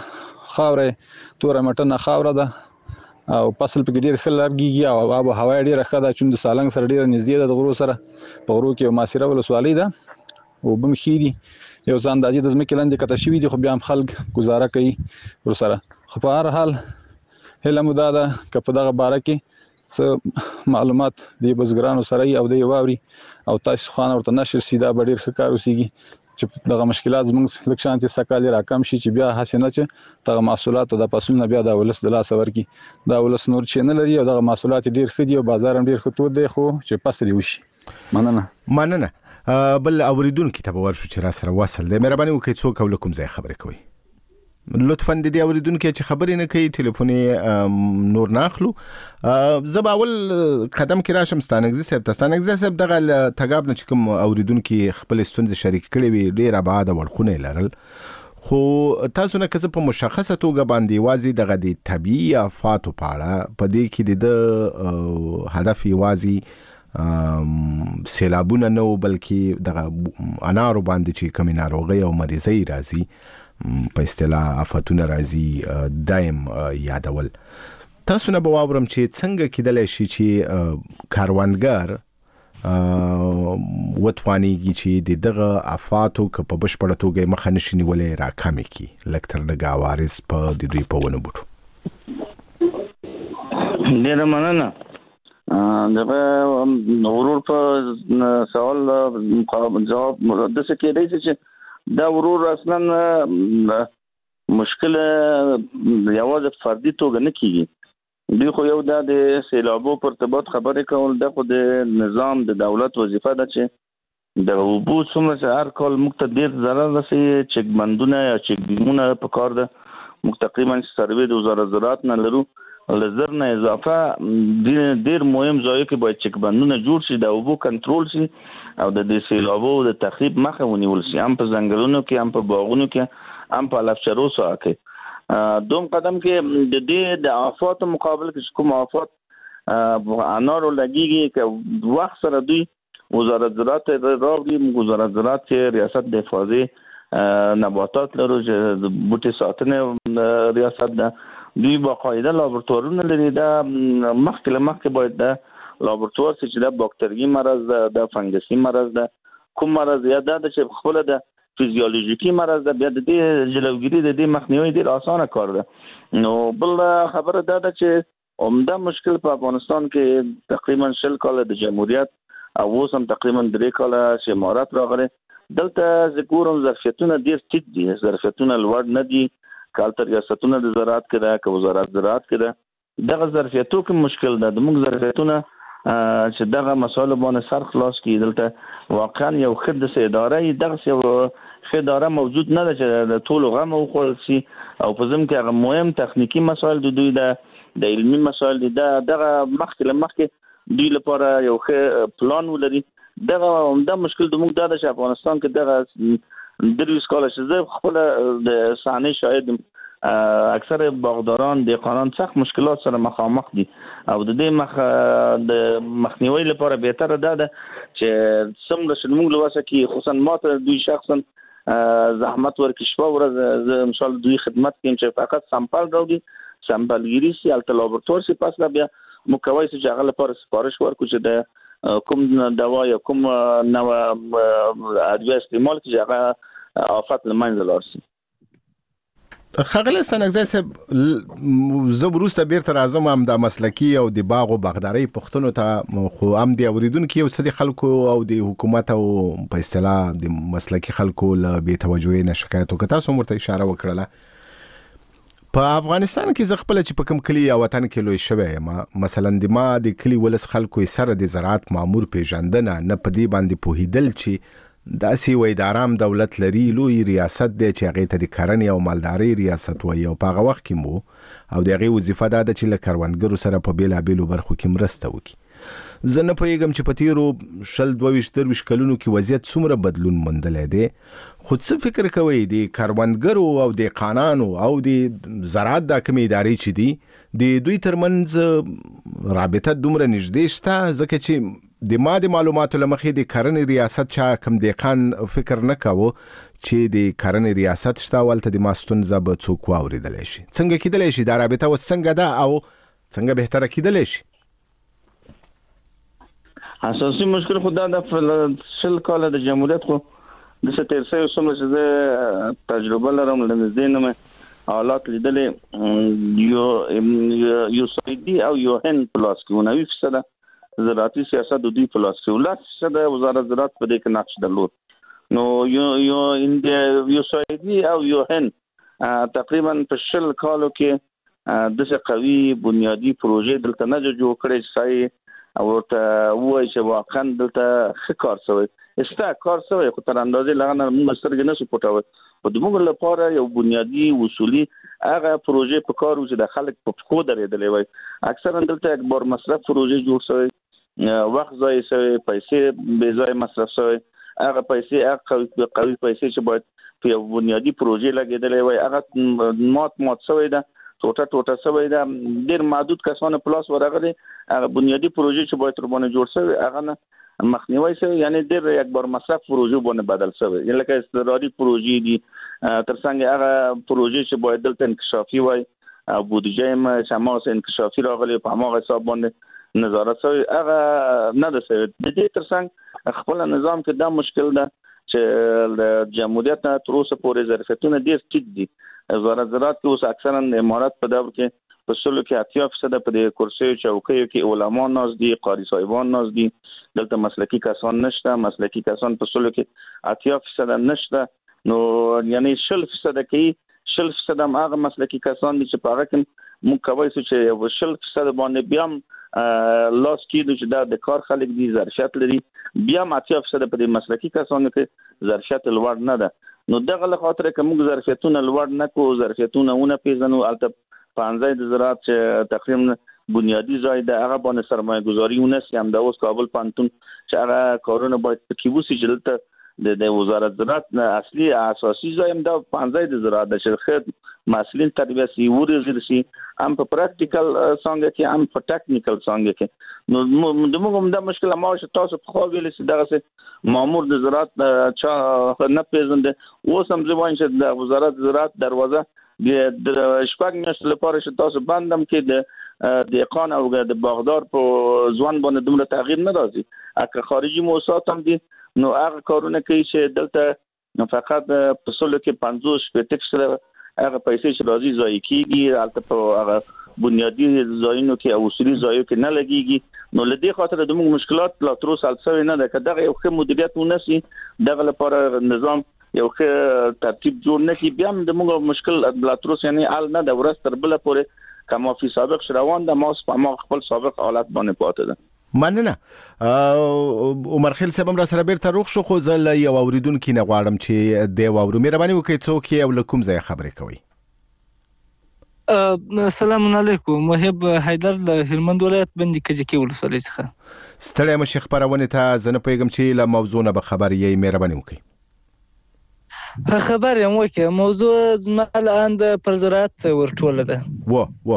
خاورې تور مټنه خاوره ده او فصل په ډیر ښه لګيږي او آب او هوا ډیره ښه ده چې د سالنګ سره ډیره نږدې ده د غرو سره په غرو کې ماسیره ولسوالۍ ده او بمخيري یو ځان د اجازه د ځمکې لاندې کته شوی دي خو بیا هم خلک گزاره کوي ور سره خو په هر حال هله مو دا ده چې په دغه باره کې څه معلومات د بزګرانو سره او د یووري او تاسو خان ورته نشر سیده به ډیر ښه کار وسیږي چې دغه مشکلات زموږ لک شانتي سکالي راکم شي چې بیا حسنه چې دغه محصولات د فصلونو بیا د ولس د لاس ورکی دا ولس نور چې نه لري او دغه محصولات ډیر ښه دي او بازار هم ډیر ښه تود دی خو چې پسري وشي مننه بل اوریدونکو ته ورشو چې را سره وصل دی مهرباني وکړئ څوک ولکم ځای خبرې کوي لطفا د دې اوریدونکو چې خبرې نه کوي ټلیفوني نور ناخلو زب اول قدم کې راشم ستانګزي صاحب دغه تاګاب نه چې کوم اوریدونکو خپل ستونزې شریک کړي وي ډیر آباد ورخونه لرل خو تاسو نه کزه په مشخصه توګه باندې وازي دغه د طبيعي آفات په اړه په دې کې د هدف وازي سیلابونه نو بلکې دغه انارو باندې چې کوم ناروغي او مریضي راځي په اصطلاح آفاتونه راځي دایم یادول تاسو نه باورم چې څنګه کېدلی شي چې کاروانګر وتوانیږي چې دغه آفاتو که په بشپړه توګه مخه نشي نیولای راکمې کی لکتر دغه عوارض په د دوی په ونه بوټو ډیر مننه دغه ورور په سوال جواب د څه کې دی چې دا ورور اصلا مشکل یوازې فردي توګه نه کیږي. دوی خو یو د سیلابو پر ارتباط خبرې کول د خو د نظام د دولت وظیفه ده چې د اوبو څومره چې هر کال موږ ته ډېر ضرر رسوي، چک بندونه یا چک ډیمونه په کار ده. موږ تقریبا سروې د وزارت زراعت نه لرو، له زر نه اضافه ډېر مهم ځایو کې باید چک بندونه جوړ شي، د اوبو کنټرول شي او د سیلابو د تخریب مخه ونیول شي، هم په ځنګلونو کې، هم په باغونو کې، هم په علف چرو ساحه کې. دوم قدم کې د دې د آفات مقابل کې کوم آفات انارو لګيږي که وخت سره دوی وزارت زراعت راوړي. وزارت زراعت کې ریاست د حفاظت نباتات لرو چې د بوټي ساتنې ریاست ده. دوی باقاعده لابراتوارونه لري. دا مخکې باید د لابراتوار چې د باکتریایي مرض ده، د فنګسي مرض ده، کوم مرض یا دا چې خپل د فیزیولوژیکي مرض ده، بیا د دې جلوګیری د دې مخنیوي ډیر اسانه کار ده. نو بل خبره دا ده چې عمده مشکل په افغانستان کې تقریبا 40 کال د جمهوریت او اوس هم تقریبا 3 کال چې امارات راغله، دلته ذکرهم ظرفیتونه ډیر ټیټ دي، ظرفیتونه لوړ نه دي. کالتر ریاستونه د زراعت کې ده که وزارت زراعت کې ده، دغه ظرفیتو کې مشکل ده. د موږ ظرفیتونه چې دغه مسایل باندې سر خلاص کړي، دلته واقعا یو ښه داسې اداره یې دغسې یو ښه اداره موجود نه ده چې د ټولو غم وخوړل شي. او په ضمن کې هغه مهم تخنیکي مسایل د دوی د علمي مسایل دي، دغه مخکې دوی لپاره یو ښه پلان ولري. دغه عمده مشکل د موږ دا ده چې افغانستان کې دغه 23 کال چې زه خپل د صحنې شاهد اکثر باغداران دهقانان سخت مشکلات سره مخامخ دي او د دې د مخنیوي لپاره بهتره ده چې څومره چې موږ لواسه کې خصوصا ماته دوی شخصا زحمت ورکړي شپه ورځ زه ان شاء الله دوی خدمت کوم چې فقط سامپل راوړي، سامپلګيري سي الته لابراتوار سي پاس بیا مکوای سي چې هغه لپاره سپارښت ورکړو چې د کوم دوا یا کوم نو ادویه استعمال چې هغه آفات لمنځه لاړ شي. خغله سنګزای صاحب زه وروسته بیرته راځم هم د مسلکی او د باغ او باغداري پښتنو ته خو هم د اوریدونکو یو څه د خلکو او د حکومت او په اصطلاح د مسلکی خلکو له بې توجهۍ نه شکایت وکړه. تاسو مرته اشاره وکړه په افغانستان کې زه خپل چې په کوم کلی یا وطن کې لوی شوی مثلا د کلی ولس خلکو سره د زراعت مامور پیژندنه نه پدې باندې پوهیدل چې داسې وای د آرام دولت لري لوی ریاست دی چې هغه ته د کرنې او مالداري ریاست وای او په هغه وخت کې مو او دغه وظیفه ده چې له کروندګرو سره په بیلابیلو برخو کې مرسته وکړي. زه نه پوهیږم چې په تیرو 22 کلونو کې وضعیت څومره بدلون موندلی دی، خو څه فکر کوئ د کروندګرو او د قانانو او د زراعت د کومې ادارې چې دي د دوی ترمنځ رابطه دومره نږدې شته؟ ځکه چې د معلوماتو لمخې د کرنې ریاست چا کم دهقان فکر نه کاوه چې د کرنې ریاست شته ولته د ماستونزه به څوک واوریدلی شي. څنګه کیدلی شي دا رابطه اوس څنګه ده او څنګه بهتره کیدلی شي؟ اساسي مشکل خو دا د 40 کال د جمهوریت خو د ستیر سه څومره چې تجربه لرم لنځدې نه حالات لیدلې یو سایدي او یو هن پلاس کې 90% زراعتي سیاست د دوی پلاس کې 10% وزارت زراعت په دې کې نقش درلود. نو یو سایدي او یو هن تقریبا په 40 کالو کې د قوي بنیادی پروژې دلته نه جوړ کړي چې او ته وای چې واقعا دلته ښه کار شوی کار شوی خو تر اندازې لغنه موږ سترګې نه سپوټاوه. په دغه لپاره یو بنیادی اصولي هغه پروژې په کار چې د خلک په خو درېدلې وای. اکثرا دلته اکبر مصرف پروژې جوړ شوی، وخت ضایع شوی، پیسې بې ځای مصرف شوی. هغه پیسې هغه قوي پیسې چې باید په یو بنیادی پروژې لګېدلې وای هغه مات شوی ده، ټوټه شوی ده. ډېر محدود کسانو پلاس ورغلي هغه بنیادی پروژې چې باید تر باندې جوړ شوی هغه نه مخنیوي شوی، یعنی ډېر اکبر مصرف پروژې باندې بدل شوی. یعنی لکه استرادي پروژې دي تر څنګه هغه پروژې چې باید دلته انکشافي وای او بودیجه یې شماس انکشافي راغلي په هغه حساب باندې نظارت شوی هغه نه ده شوی. د دې تر څنګ خپل نظام کې دا مشکل ده چې د جمهوریت نه تر اوسه پورې ظرفیتونه ډېر ټیټ دي. وزارت زراعت کې اوس اکثرا امارات په دور کې په سلو کې 80% په دې کرسیو چوکیو کې علما ناز دي، قاری صاحبان ناز دي. دلته مسلکی کسان نشته، مسلکی کسان په سلو کې 80% نشته. نو یعنی 60% کې 60% هم هغه مسلکي کسان دي چې په هغه کې موږ کوي چې 60% باندې بیا لاس کېدو چې د کار خلک دي ظرفیت لري، بیا 80% په دې مسلکي کسانو کې ظرفیت لوړ نه ده. نو دغه له خاطر که موږ ظرفیتونه لوړ نه کوو، ظرفیتونه ونه پیژنو، البته پانځای د زراعت چې تقریبا بنیادی ځای د هغه باندې سرمایه گذاري ونسي، هم د اوس کابل پانتون چې هغه کارونه باید پکې وسي چې دلته د وزارت زراعت اصلي اساسي ځای هم د پانځای د زراعت د شرکت مسؤلین تربیه سي ورزل سي، هم په پریکټیکل څنګه کې هم په ټیکنیکل څنګه کې. نو د موږ هم د مشکل ما چې تاسو په خو ویل سي دغه مامور د زراعت چا نه پیژنده، اوس هم ځوان چې د وزارت زراعت دروازه د شپږ میاشتې لپاره چې تاسو بندم کې د اقان او د باغدار په ځوان باندې دومره تغییر نه راځي. اګه خارجي موسسات هم دي نو هغه کارونه کوي چې دلته فقط په سلو کې 50% هغه پیسې چې راځي ځای کیږي، البته په هغه بنیادی ځایونو کې او اصولي ځایونو کې نه لګيږي. نو لدې خاطر د موږ مشکلات لا تر اوسه حل شوی نه ده. کله یو ښه مدیریت ونسي، دغه لپاره نظام یو ښه ترتیب جوړ نه کی، بیا د موږ مشکل لا تر اوسه یعنی حل نه ده. ورځ تر بل پورې کما فی سابق روان ده، ما خپل سابق حالت باندې پاتې ده. مننه. عمر خیل صاحب را سره بیرته روغ شو، خو زه یو اوریدونکو نه غواړم چې د واورو مهرباني وکړئ څوک یې او لکم ځای خبرې کوي. السلام علیکم، محب حیدر د هلمند ولایت بندي کجکی ولسوالۍ څخه. ستړی مشه خبرونه ته زنه پیغام چې له موضوع نه به خبر یې مهرباني وکړئ. خبر یم وکړه، موضوع زما الان د پر زراعت ورټوله ده. و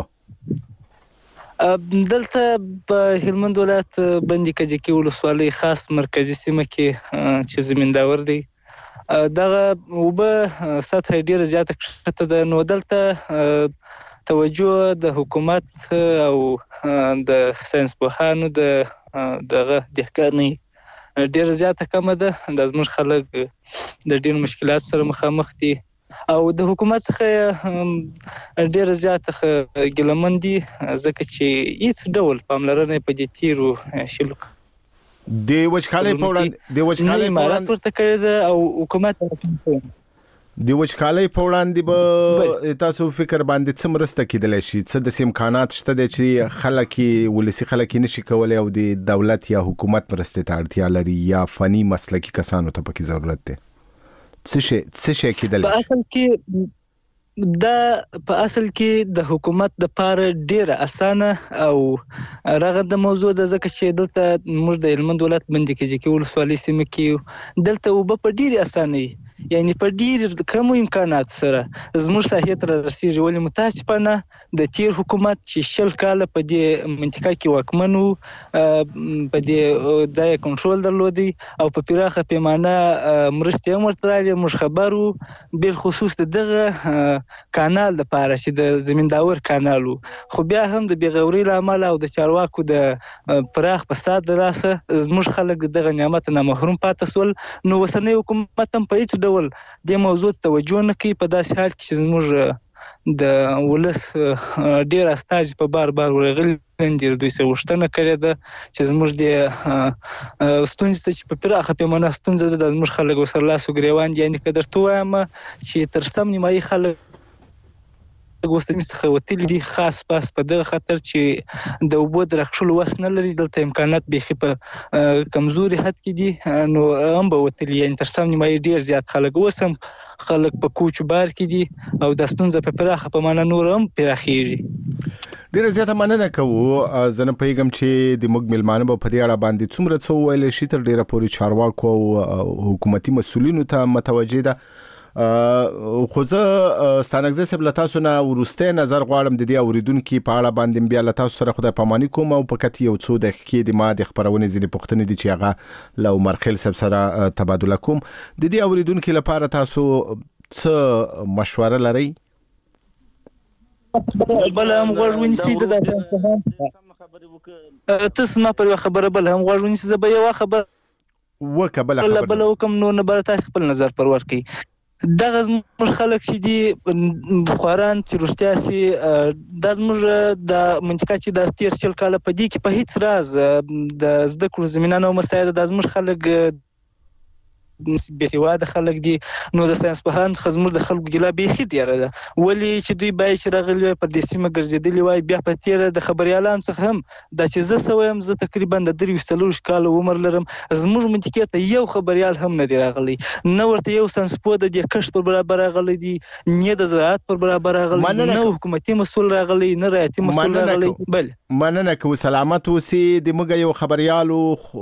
دلته په هلمند ولایت بندي کجکی ولسوالۍ خاص مرکزی سیمه کې چې زمینداور دی، دغه وبه سطح ډیره زیاته کښته ده. نو دلته توجه د حکومت او د ساينس پوهانو دغه دهقانۍ ډیره زیاته کمه ده. د زموږ خلک د ډیر مشکلات سره مخامخ دي او د حکومت څخه ډیر زیاته ګلمن دي، ځکه چې هیڅ ډول پاملرنه په دې تیرو شلو د وچکالۍ په وړاندې ورته کړی ده او حکومت د وچکالۍ په وړاندې به تاسو فکر باندې څه مرسته کېدلی شي؟ څه د امکانات شته دی چې خلک ولسي خلک نشي کولی او د دولت یا حکومت مرستې ته اړتیا لري یا فني مسلکي کسانو ته پکې ضرورت دی؟ څه شي کېدلی؟ په اصل کې د حکومت د لپاره ډیره اسانه او رغنده موضوع ده، ځکه چې دلته موږ د هلمند ولایت بندي کجکی ولسوالۍ سیمه کې دلته وبه په ډیره اسانه یعنی په ډیر کم امکانات سره زموږ ساحې ته رسیږي. ولې متاسفانه د تیر حکومت چې 10 کاله په دې منطقه کې واکمن وو، په دې د کنټرول درلودي او په پراخه پیمانه مرستې هم ورته راغلي. موږ خبر وو بل خصوص دغه کانال د پاره چې د زمینداور کانال وو، خو بیا هم د بیغوري لامل او د چارواکو د پراخ فساد راسه زموږ خلک دغه نعمت نه محروم پاتې سول. نو وسنۍ حکومت هم په هیڅ ډول د موضوع توجه نه کوي، په داسې حال کې چې زموږ د ولس ډیر استاج په بار ورغلي دي، دوی سره وشتنه کړې ده چې زموږ د ستونزې چې په پراخه پیمانه ستونزه ده د زموږ خلک وسره لاس وګریوان دي. یعنی که درته وایم چې تر سم نیمایي خلک وسلې څخه وتلي دي، خاص پاس په دغه خاطر چې د اوبو د راکښلو وس نه لري. دلته امکانات بیخي په کمزوري حد کې دي، نو هم به وتلي، یعنی تر سم نیمایي ډیر زیات خلک اوس هم خلک په کوچو بار کې دي او د ستونزه په پراخه پیمانه نور هم پراخیږي. ډیره زیاته مننه کوو. زه نه پیغام چې د موږ ملمانه په دې اړه باندې څومره څه ویل شي، تر ډیره پورې چارواکو او حکومتي مسؤلینو ته متوجه ده. خو زه ستانګزه سب لتاسو نه ورسته نظر غواړم د دې اوریدونکو په اړه باندې بیا لتاسو سره خدای پاماني کوم او پکې یو څو دقیقې د ما د خبرونه ځینې پوښتنې دي چې هغه له عمر خیل سب سره تبادله کوم. د دې اوریدونکو لپاره تاسو څه مشوره لرئ؟ بل هم غوږ ونیسئ د داسې خبرې تاسو ما پر خبره بل هم غوږ ونیسئ. زه به یو خبره وکړم بل وکم نو نه بر تاسو خپل نظر پر ورکړئ. دغه زموږ خلک چې دي خواران چې رښتیا سي د زموږ د منطقه چې د 13 کاله په دې کې په هیڅ راز د زده کړو زمينه نو مساعده د زموږ خلک بېسواده خلک دي. نو د ساينس پوهان څخه زموږ د خلکو ګیله بیخي ډېره ده. ولې چې دوی باید چې راغلي وای پر دې سیمه ګرځېدلي وای. بیا په تېره د خبریالانو څخه هم دا چې زه څه وایم، زه تقریبا د 43 کاله عمر لرم، زموږ منطقې ته یو خبریال هم نه دی راغلی، نه ورته یو ساينسپوه د دې کښت پر برابر راغلی دی، نه د زراعت پر برابر راغلی، نه حکومتي مسؤل راغلی، نه رعایتي مسؤل راغلی. بله مننه کوم. سلامت اوسې. د موږ یو خبريالو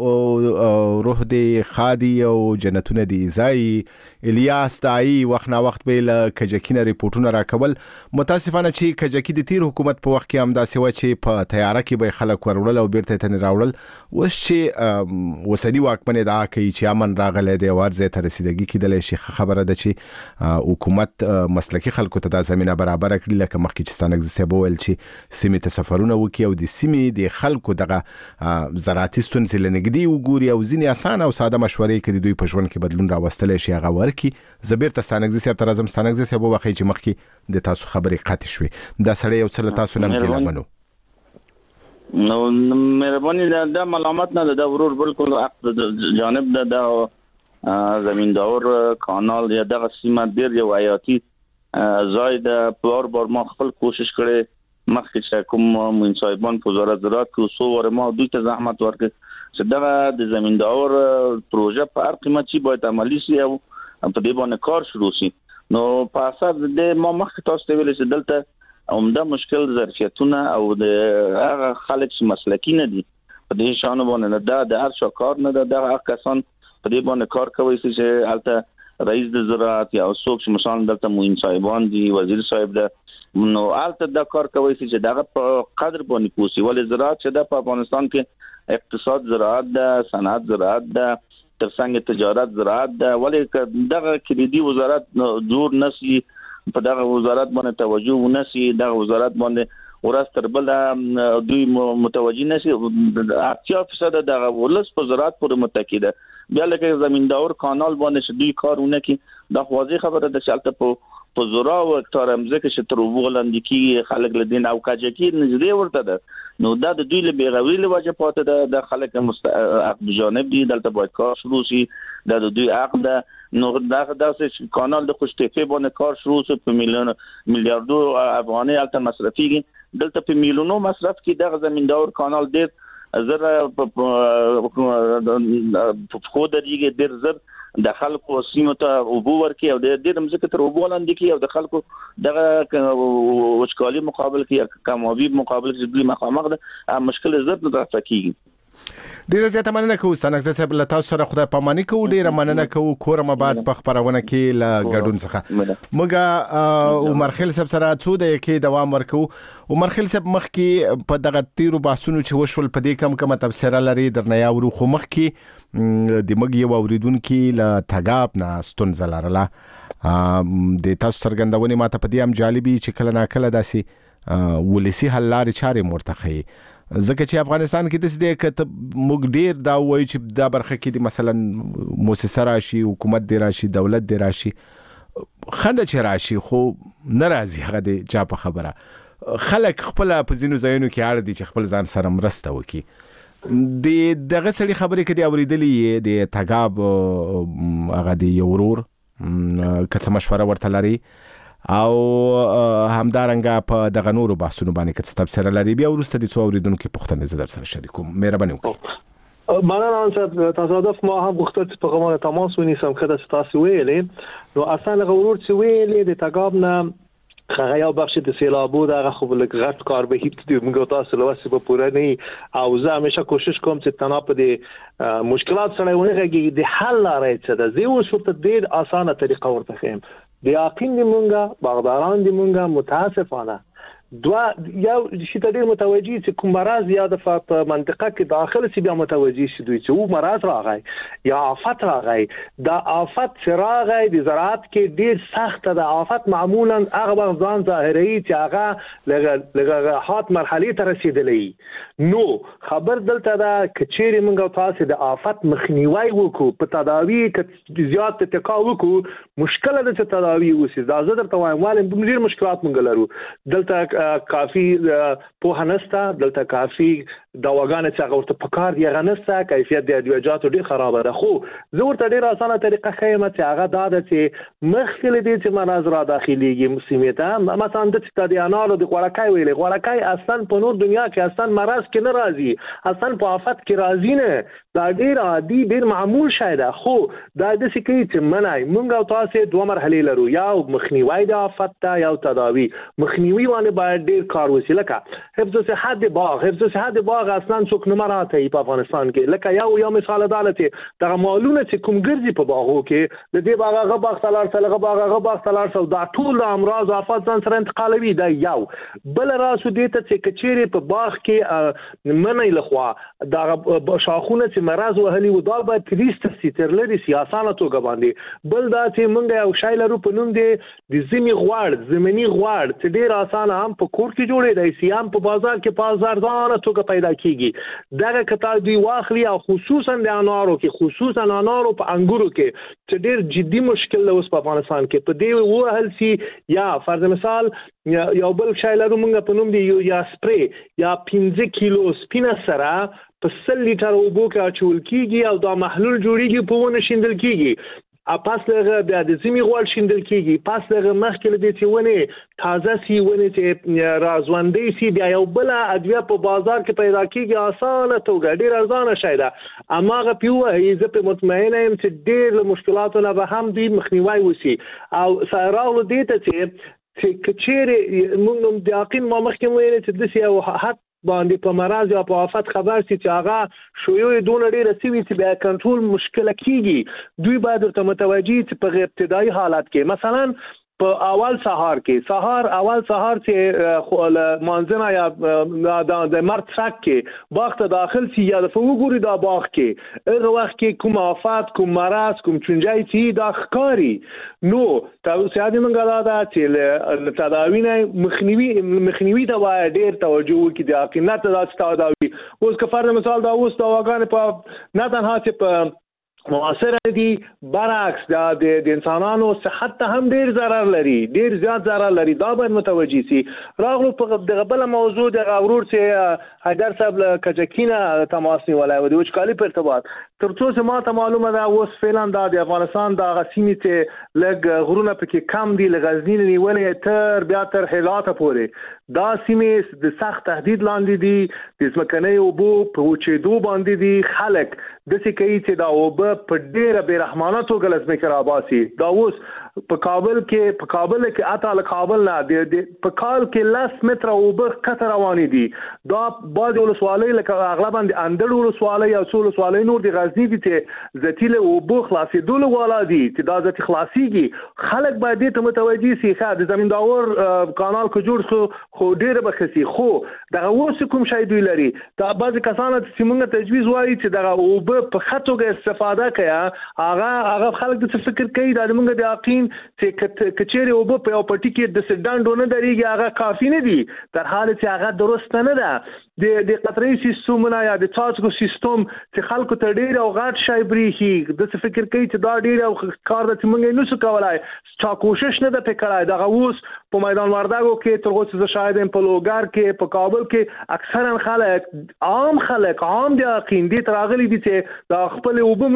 روح دی خادي او جنتونه دی زای الیاس دای وخت نا وخت به له کجکینه ریپورتونه راکول. متاسفانه چې کجکی د تیر حکومت په وخت کې هم داسې و چې په تیاره کې به خلک ورول او بیرته تن راوړل. وس چې وسنی واکمن دا کوي چې امن راغله دی ورځ ته رسیدګي کېدل شي. خبره ده چې حکومت مسلکی خلکو ته د زمينه برابر کړي، لکه مخکې چې ستانګ زسبو ول چې سیمه ته سفرونه وکي او د سیمه د خلکو دغه زراعتي ستونزې لنګدي وګوري او ځینې اسانه او ساده مشورې کوي دوی په ژوند کې بدلون راوستل شي. هغه ورکی زبیر ته ستانګ زسب تر اعظم ستانګ زسب وخی چې مخکې د تاسو خبرې قاطع شوي. دا سړی یو څل تاسو نم کې لمنو نو مهرباني دا ملامت نه ده، ورور بالکل حق جانب ده. دا زمیندار کانال یا دغه سیمه ډیر یو حیاتي ځای ده. بار ما خپل کوشش کړی مخکې چې کوم منصوبان په وزارت زراعت کې سو ور ما دوی ته زحمت ورکړ چې دا د زمیندار پروژه په هر قیمت چې باید عملی شي او په دې باندې کار شروع شي. نو په اساس د ما مخکې تاسو ته ویل چې دلته عمده مشکل ظرفیتونه او د هغه خلک چې مسلکی نه دي په دې شان باندې د هر څو کار نه ده. هغه کسان په دې باندې کار کوي چې البته رئیس د زراعت یا څوک چې مثلا دلته موین صاحبان دي، وزیر صاحب ده، نو البته دا کار کوي چې دغه په قدر باندې پوسی. ولې زراعت چې د افغانستان کې اقتصاد زراعت ده، صنعت زراعت ده، ترڅنګ تجارت زراعت ده. ولې دغه کلیدي وزارت جوړ نشي، په دغه وزارت باندې توجه ونشي، دغه وزارت باندې ورځ تر بل دوی متوجي نشي. 80% دغه ولس په زراعت پورې متکی ده. بیا لکه زمیندار کانال باندې دوی کارونه کوي، دا واضح خبره ده چې په زورا او هکتار امزه کې تر وګولند کې خلک لدین او کاجکی نږدې ورته ده. نو دا د دوی له بیغوري له وجه پاتې ده. د خلک عقد جانب دي، دلته باید کار شروع شي، دا د دوی عقد ده. نو دا داسې کانال د خوشتفه باندې کار شروع شي، په میلیاردو افغاني الته مصرفيږي، دلته په میلیونو مصرف کې د زمیندار کانال ډیر زر په خو درېږي، ډیر زر د خلکو سیمه ته وبو ورکی او د دې مزه تر وبو لاندې کی او د خلکو دغه وچکالي مقابل کې کمابي مقابل کې دوی مخامخ ده مشکل زړه نه راځي. ډیره زیاته مننه کوم څنګه صاحب له تاسو سره خدای پاماني کوو. ډیره مننه کوو کورم بعد په خبرونه کې لا ګډون څخه موږ عمر خیل صاحب سره څو د کې دوام ورکو. عمر خیل صاحب مخکې په دغه تیرو باسونو چې وشول په دې کم تفسیر لري درنه یا ورو خو مخکې د مګ یو اوریدونکو له تګاب نه ستونزه لرله. د تاسو څرګندونې ماته په دې هم جالبي چې کله ناکله داسي ولسی حل لارې چارې مرتخي، ځکه چې افغانستان کې د دې کته موږ ډیر دا وایي چې دا برخه کې د مثلا مؤسسه راشي، حکومت دی راشي، دولت دی راشي، خنده چې راشي خو ناراضي هغه د چا په خبره. خلک خپل په ځینو ځایونو کې اړ دي چې خپل ځان سره مرسته وکړي. د دغه سړي خبرې کړي اوریدلې د تګاب هغه دی ورور کڅ مشوره ورته لري او همدارنګه په دغه نورو بحثونو باندې کڅ تفسیر لري. بیا ورسته د څو اوریدونکو پوښتنه زدر سره شریکوم. مهرباني وکړئ. مننه صاحب. تصادف ما هم غوښتل چې په کومه تماس ونیسم کله چې تاسو ویلې نو اصلا غوړور چې ویلې د تګاب نه هغه یو بخش د سیلابو دغه خو لږ غټ کار به هیڅ د موږ تاسو له وسه په پوره نه او زه همیشه کوشش کوم چې تنها په دې مشکلات سره ونغږي د حل لارې څه ده. زه اوس ورته ډېر اسانه طریقه ورته خیم. د یقین دی مونږه باغداران دی مونږه متاسفانه دوا یو شي ته ډېر متوجي چې کوم مرض یا د منطقه کې داخله سی بیا متوجي شي دوی چې و مرض راغی یا آفت راغی. دا آفت چې راغی د زراعت کې ډېر سخت ده. آفت معمولا هغه وخت ځان ظاهري چې هغه لږه حات مرحله ته رسیدلې. نو خبر دلته دا کچېری موږ تاسو د آفت مخنیوي وکړو، په تداوی کې زیات تکا وکړو، مشکل ده چې تداوی وسی. دا زه درته وایم ډېر مشکلات موږ لرو دلته. کافي په هنستا دلته کافي دواګان چې هغه ورته پکار دی غنستا کیفیت د ادویجاتو ډیر خراب ده. خو زه ورته ډیر اسانه طریقه خیمه چې هغه دا ده چې مخکې دې چې مرز را داخليږي مسیمه ته مثلا د ستادیانالو د غوړکای ویلې غوړکای اصلا په نور دنیا کې اصلا مرز کې نه راځي اصلا په آفت کې راځي نه دا ډیر عادي ډیر معمول شای ده. خو دا د څه کوي چې منای مونږ او تاسو دوه مرحله لرو یو مخنیوي د آفت ته یو تداوی. مخنیوي باندې باید ډیر کار وشي لکه حفظ صحت باغ اصلا څوک نه مراته په افغانستان کې لکه یو مثال عدالت دغه مالونه چې کوم ګرځي په باغو کې د دې باغ غباغ تلار دا ټول امراض او آفات ځان سره انتقالوي. دا یو بل راسو دې ته چې کچېره په باغ کې منې لخوا دا شاخونه چې مرز وهلي و دا باید تریست سیتر لري سیاسانه توګه باندې. بل دا چې مونږ یو شای لرو په نوم دی د زمینی غواړ چې ډیر اسانه هم په کور کې جوړې دی سیام په بازار کې بازاردار توګه پیدا کیږي. دغه کتاب دی واخلي او خصوصا د انارو په انګورو کې چې ډیر جدي مشکل له اوس په افغانستان کې په دی وهل سي یا فرض مثال یو بل شای لرو مونږ په نوم دی یا سپری یا 15 کیلو سپینه سره په 100 لیټر اوبو کې اچول کیږي او دا محلول جوړیږي په ونه شیندل کیږي. پاس لغه بیا د زمي غوړ شیندل کیږي پاس لغه مخکې د دې ونه تازه سی ونه چې رازوندې سی بیا یو بل ادویه په بازار کې پیدا کیږي اسانه توګه ډیر ارزانه شي دا اماغه پیوه زه په مطمئنه يم چې ډیر مشکلاتو نه به هم دې مخنیوي وسی او سراغله دې ته چې کچېره موږ د یقین ما مخکې ویل چې د سیاو حق باندې په مرز یا په آفت خبر سي چې هغه شویو دون ډیر سوي چې بیا کنټرول مشکل کیږي. دوی باید ورته متوجي چې په ابتدایي حالات کې مثلا په اول سهار چې مانځنه یا د مرد څخه کې باغ ته داخل سي یا د فوګوري دا باغ کې هغه وخت کې کوم آفات کوم مرز کوم چنجای چې دا ښکاری نو تاسو یاد منګلا دا چې تداوی نه مخنیوي ته وای ډیر توجه وکړي د حقیقت د تداوی اوس که فرض مثال دا اوس دا واګان په نه تنها چې په معاصر دي برعکس د انسانانو صحت ته هم ډیر ضرر لري ډیر زیات ضرر لري دا باید متوجي سي. راغلو په دغه بل موضوع د غورور چې حیدر صاحب کچکینه تماس نیولای و د وچکالي په ارتباط ترڅو چې ما ته معلومه ده اوس فعلا د افغانستان د غسیمي ته لګ غرونه پکې کم دي لغزنی نیولې تر بیا تر هلاته پورې دا سیمه د سخت تهدید لاندې دي د ځمکنۍ اوبو په وچېدو باندې دي خلک د څه کوي چې دا اوبه په ډیره بیرحمانه توګه لازمي کرا باسي. دا اوس په کابل کې اته کابل نه په کال کې 10 متر اوبه کته روانې دي. دا باج ولسوالۍ لکه اغلبا د اندړ ولسوالۍ او څول ولسوالۍ نور د غزنی دي چې ذاتیله اوبه خلاصېدل والا دي چې دا ذاتي خلاصيږي خلک باید ته متوجي سي ښه د زمینداور کانال کو جوړ خو ډیره بخسي خو دغه اوس کوم شای دوی لري دا بعض کسان چې موږ تجویز وایي چې دغه اوبه په خطوګه استفاده کړي هغه خلک د فکر کوي دا موږ د یقین چې کچېره وب په یو پټی کې د سډانډونه درېږي هغه کافی نه دي تر حال چې هغه درست نه ده. د قطري سیستمونه یا د څاڅکو سیستم چې خلکو ته ډیر او غټ شای بریخي د فکر کوي چې دا ډیر او کار د موږ نه څه کولای چې کوشش نه ده پکړای دغه اوس په میدان وردګو کې تر اوسه شاید په لوګر کې په کابل کې اکثرا خلک عام د یقین دي تراغلي دي چې د خپل اوبو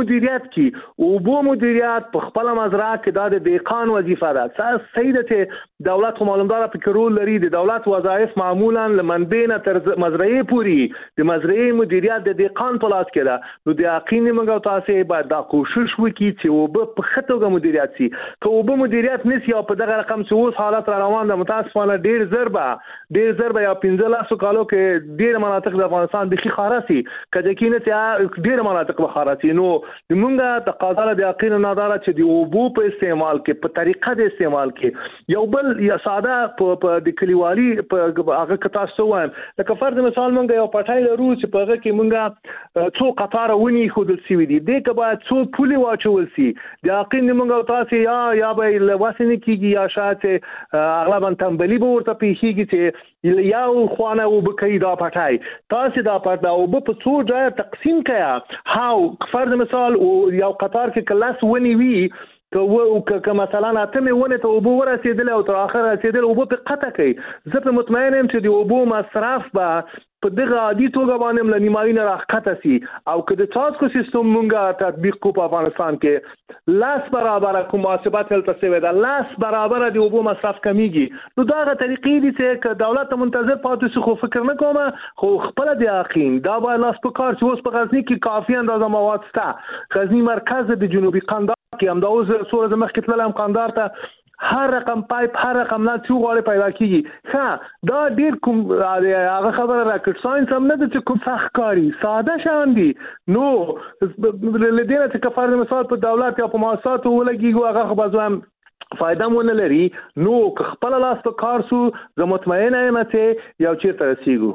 مدیریت په خپل مزرعه کې د دیقان وظیفه ده. صحیح ده چې دولت معلومدار په رول لري د دولت وظایف معمولا لمنبینه تر مزرعه پوری د مزرعه مدیریت د دیقان په لاس کې ده. نو د یقین موږ تاسو باید دا کوشش وکړي چې وب په خطوګه مدیریت شي. که وب مدیریت نسی او په دغه رقم چې اوس حالت را روان ده متاسفانه ډیر ضربه یا 15 کالو کې ډیر مناطق د افغانستان بخي خارسي کله کې نه ډیر مناطق به خارسي. نو موږ تقاضا د یقین ناداره چې د وب په استعمال کې په طریقه د استعمال کې یو بل یا ساده په د کلیوالي په هغه کتا سوام لکه فرض مثال مونږ یو پټای لرو چې په هغه کې مونږه څو قطار ونی خودل سی وي دي که باید څو پولي واچول سي د یقین مونږ تاسو یا به لواسنه کیږي یا شاته اغلبا تنبلی به ورته پیخیږي چې یا خوانه او بکې دا پټای تاسو دا پټا او په څو ځای تقسیم کیا هاو فرض مثال یو قطار کې کلاس ونی وی که مثلا اتمه ونه ته اوبو ورسېدل او تر اخر رسېدل اوبو په قطع کوي زه په مطمئن یم چې د اوبو مصرف به په دغه عادي توګه باندې لنیمایي نه راخته سي او که د څاڅکو سیستم مونږه تطبیق کو په افغانستان کې لاس برابر کوم محاسبات هلته سوي ده لاس برابر د اوبو مصرف کمیږي نو داغه طریقې دي چې دولت منتظر پاتې شي خو فکر نه کوم خو خپل د یقین دا به لاس په کار چې اوس په غزنی کې کافي اندازه مواد شته غزنی مرکز د جنوبي قندهار کې هم دا اوس سورة مخکې تلل هم قندهار ته هر رقم پایپ هر رقم نه څو غوړي پیدا کیږي ها دا ډیر کوم هغه خبره راکټ ساينس هم نه د کوم سخت کاری ساده شان دي نو لدينا چې کفاره مثال په دولت یا په مؤسسات ولګيږي هغه خو بازم فائدہ مونږ لري نو خپل لاس په کار سو زه مطمئن یم چې یو چیرته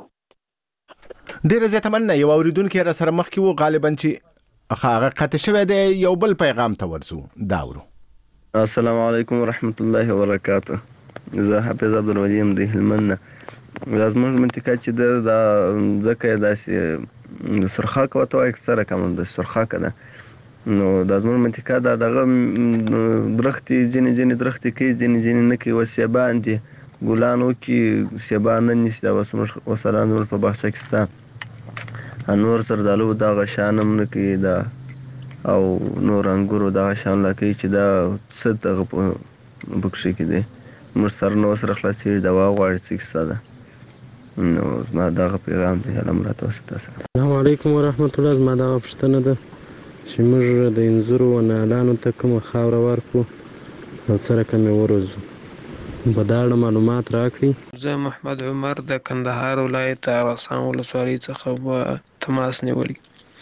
رسیږو ډیر زیات مننه یو اوریدونکو را سره مخ کې وو غالبا چې هغه قطع شوی دی یو بل پیغام ته ورسو داورو السلام علیکم ورحمت الله وبرکاته زه حافظ عبدالوجیم دی هلمند د زموږ منطقه چې د ځکه داسې سرخاکه ورته وایي اکثره کوم د سرخاکه ده نو د زموږ منطقه دغه درختې ځینې درختې کوي ځینې نه کوي وسیبان دي ګلان وکړي سیبان نه نیسي دا اوس مثلا زموږ په باغچه کې شته نور زردالو دغه شان هم نه کوي دا او نور انګورو دغه شان لکه چې دا څه دغه بکشي کې دی موږ سره نو سره خلاصي دوا غواړي چې ساده نو ما دغه پیغام دی علامات واسطه السلام علیکم ورحمت الله زما دا پښتنه ده چې موږ د انځورو و نالانو ته کوم خاور ورکو او سره کوم ورزو په دا اړه معلومات راکړي زه محمد عمر د کندهار ولایت ارسان ولسوالۍ څخه تماس نیولی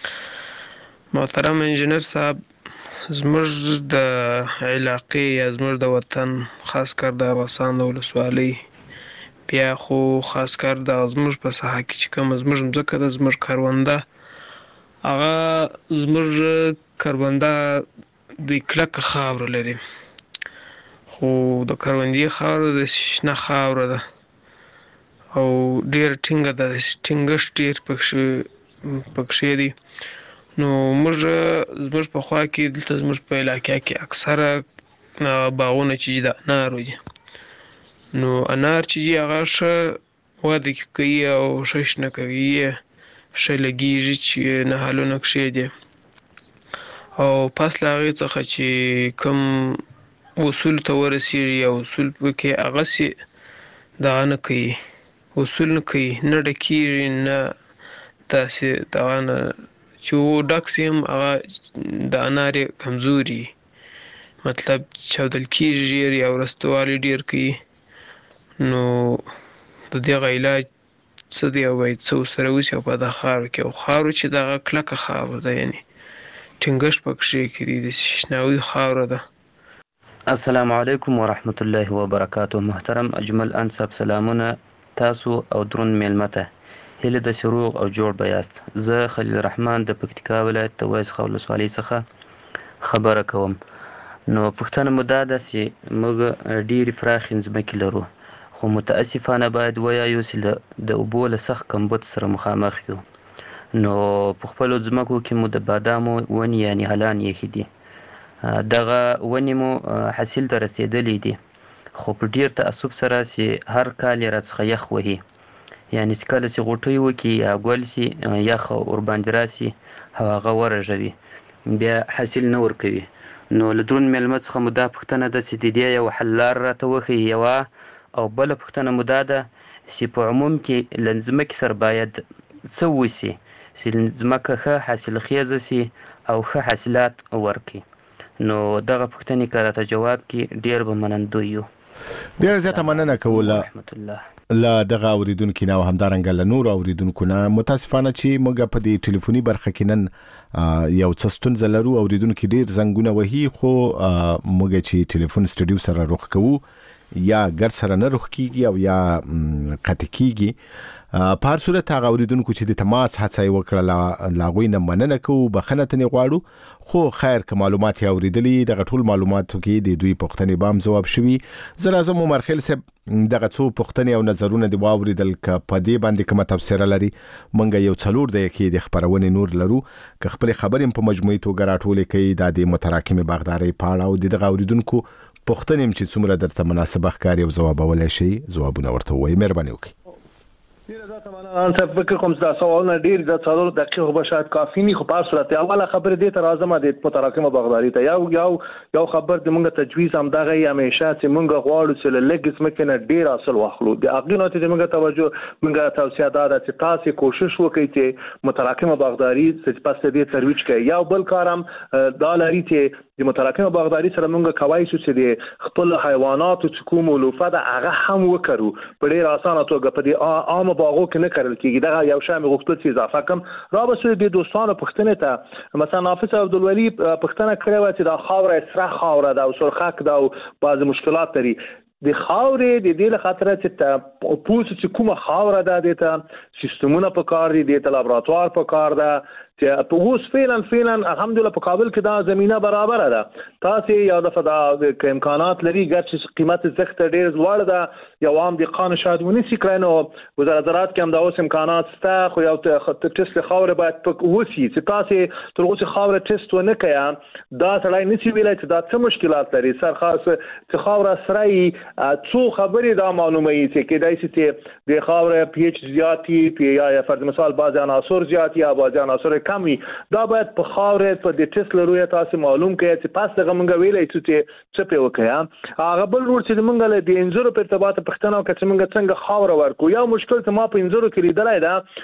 محترم انجینر صاحب زموږ د علاقې یا زموږ د وطن خاص کر د ارسان ولسوالۍ بیا خو خاص کر د زموږ په ساحه کې چې کوم زموږ مځکه د زموږ کرونده هغه زموږ کرونده د کلکه خاوره لري خو د کروندې خاوره د شنه خاوره ده او ډېر ټینګه ده ټینګښت ډېر پکښې دي نو زموږ په خوا کې دلته زموږ په علاقه کې اکثره باغونه چې د انارو دي نو انار چې دي هغه ښه وده کوي او ښه شنه کوي ښه لګېږي چې نهالونه کښې دي او پس له هغې څخه چې کوم اصول ته ورسېږي یا اصول پکې هغسې دغه نه کوي اصول نه کوي نه ډکېږي نه داسې دغه نه چې ډک سي هم هغه د انار کمزوري مطلب چاودل کېږي ژر یا ورستوالی ډېر کوي نو د دغه علاج څه دی او باید څه ورسره وشي او په دغه خاورو کې او خاورو چې دغه کلکه خاوره ده یعنې ټینګښت پکښې کې دي د شناوي خاوره ده السلام علیکم ورحمت الله وبرکاته محترم اجمل انصب سلامونه تاسو او درون میلمه ته هیله د سروغ او جوړ بیاست زه خلیل الرحمن د پکتیکا ولایت د وایس خاور ولسوالۍ څخه خبره کوم نو پوښتنه مو دا ده چې موږ ډېرې پراخې ځمکې لرو خو متاسفانه باید ووایو چې د اوبو له سخت کمبود سره مخامخ یو نو په خپلو ځمکو کې مو د بادامو ونې یعنې هلان ایښي دي دغه ونې مو حاصل ته رسېدلی دي خو په ډېر تعصب سره چې هر کال یې راڅخه یخ وهي یعنې چې کله چې غوټۍ وکړي یا ګل سي یخ ورباندې راسي او هغه ورژوي بیا حاصل نه ورکوي نو له درون میلمه څخه مو دا پوښتنه ده چې د دې یو حل لار راته وښیي یوه او بله پوښتنه مو دا ده چې په عموم کې له ځمکې سره باید څه وشي چې ځمکه ښه حاصلخیزه سي او ښه حاصلات ورکړي نو دغه پوښتنې که راته جواب کړي ډېر به منندوی یو ډېره زیاته مننه کوله له دغه اوریدونکو نه او همدارنګه له نورو اوریدونکو نه متاسفانه چې موږ په دې ټلیفوني برخه کې نن یو څه ستونزه لرو اوریدونکو ډېر زنګونه وهي خو موږ چې ټلیفون سټوډیو سره روخ کوو یا ګر سره نه روخ کیږي او یا قطع کیږي په هر صورت هغه اوریدونکو چې د تماس هڅه وکړه لاغوي نه مننه کوو بخنه تنې غواړو خو خیر که معلومات یې اوریدلې دغه ټول معلوماتو کې د دوی پوښتنې بام جواب شوي زه راځم عمر خیل صاحب دغه څو پوښتنې او نظرونه دی واوریدل ک په دې باندې کومه تفسیر لري مونږ یو څلور دی کې د خبرونه نور لرو ک خپل خبرې په مجموعي توګه راټولې کوي د متراکمه باغداري پاړه او دغه اوریدونکو پوښتنې چې څومره درته مناسبه ښکاري او جواب ولای شي جوابونه ورته وایي مهرباني وکړئ ان څه فکر کوم دا سوالونه ډیر د څلور دقیقو به شاید کافي نه خو په صورت اوله خبر دې ته راځم د متراکمه باغداري ته یو خبر د مونږ تجویز هم دغه همیشه چې مونږ غواړو چې لګس مکنه ډیر اصل واخلو د اغینات د مونږ توجه مونږ توصیه ده چې تاسو کوشش وکړئ چې متراکمه باغداري څخه پس دې ترویج کړئ یو بل کارم دا لري چې د متراکمه باغداري سره مونږ کوي چې خپل حیوانات او کوم لوفه د هغه هم وکړو په ډیر اسانه توګه په دې عام باغو کې نه کړل کېږي دا یو شامل غوښتل چې اضافه کوم را به د دوستانو پښتنه ته مثلا نافذ عبدالولی پښتنه کړو چې دا خاوره اسره خاوره دا او سرخک دا او بعض مشکلات لري د خاورې د دې لپاره چې پوس چې کومه خاوره ده د سیستمونه په کار دي د لابراتوار په کار ده چې په اوس فعلا الحمدلله په کابل کې دا زمينه برابر ده تاسو یو دفعه د امکانات لري ګرځي قیمت زخت ډیر لوړ ده یو عام د قانون شادونی سیکرانو وزارت زراعت کې هم دا اوس امکانات شته خو یو ټیسټ خاوره باید په وسی چې تاسو تر اوسه خاوره ټیسټ ونه کړئ دا سړی نسی ویلای چې دا څه مشکلات لري سر خاص چې خاوره سرای څو خبرې دا معلومه یي چې کدای چې د خاوره پی ایچ زیاتی پی یا فرض مثال بعض عناصر زیاتی یا بعض عناصر کمی دا باید په خاوره په د ټیسټ لرو تاسو معلوم کړئ چې پاس دغه مونږ ویلای چې څه په وکړه هغه بل ور چې مونږ له د انځور په ارتباط پښتنو کې چې مونږ څنګه خاوره ورکو یو مشکل چې ما په انځور کې لیدلای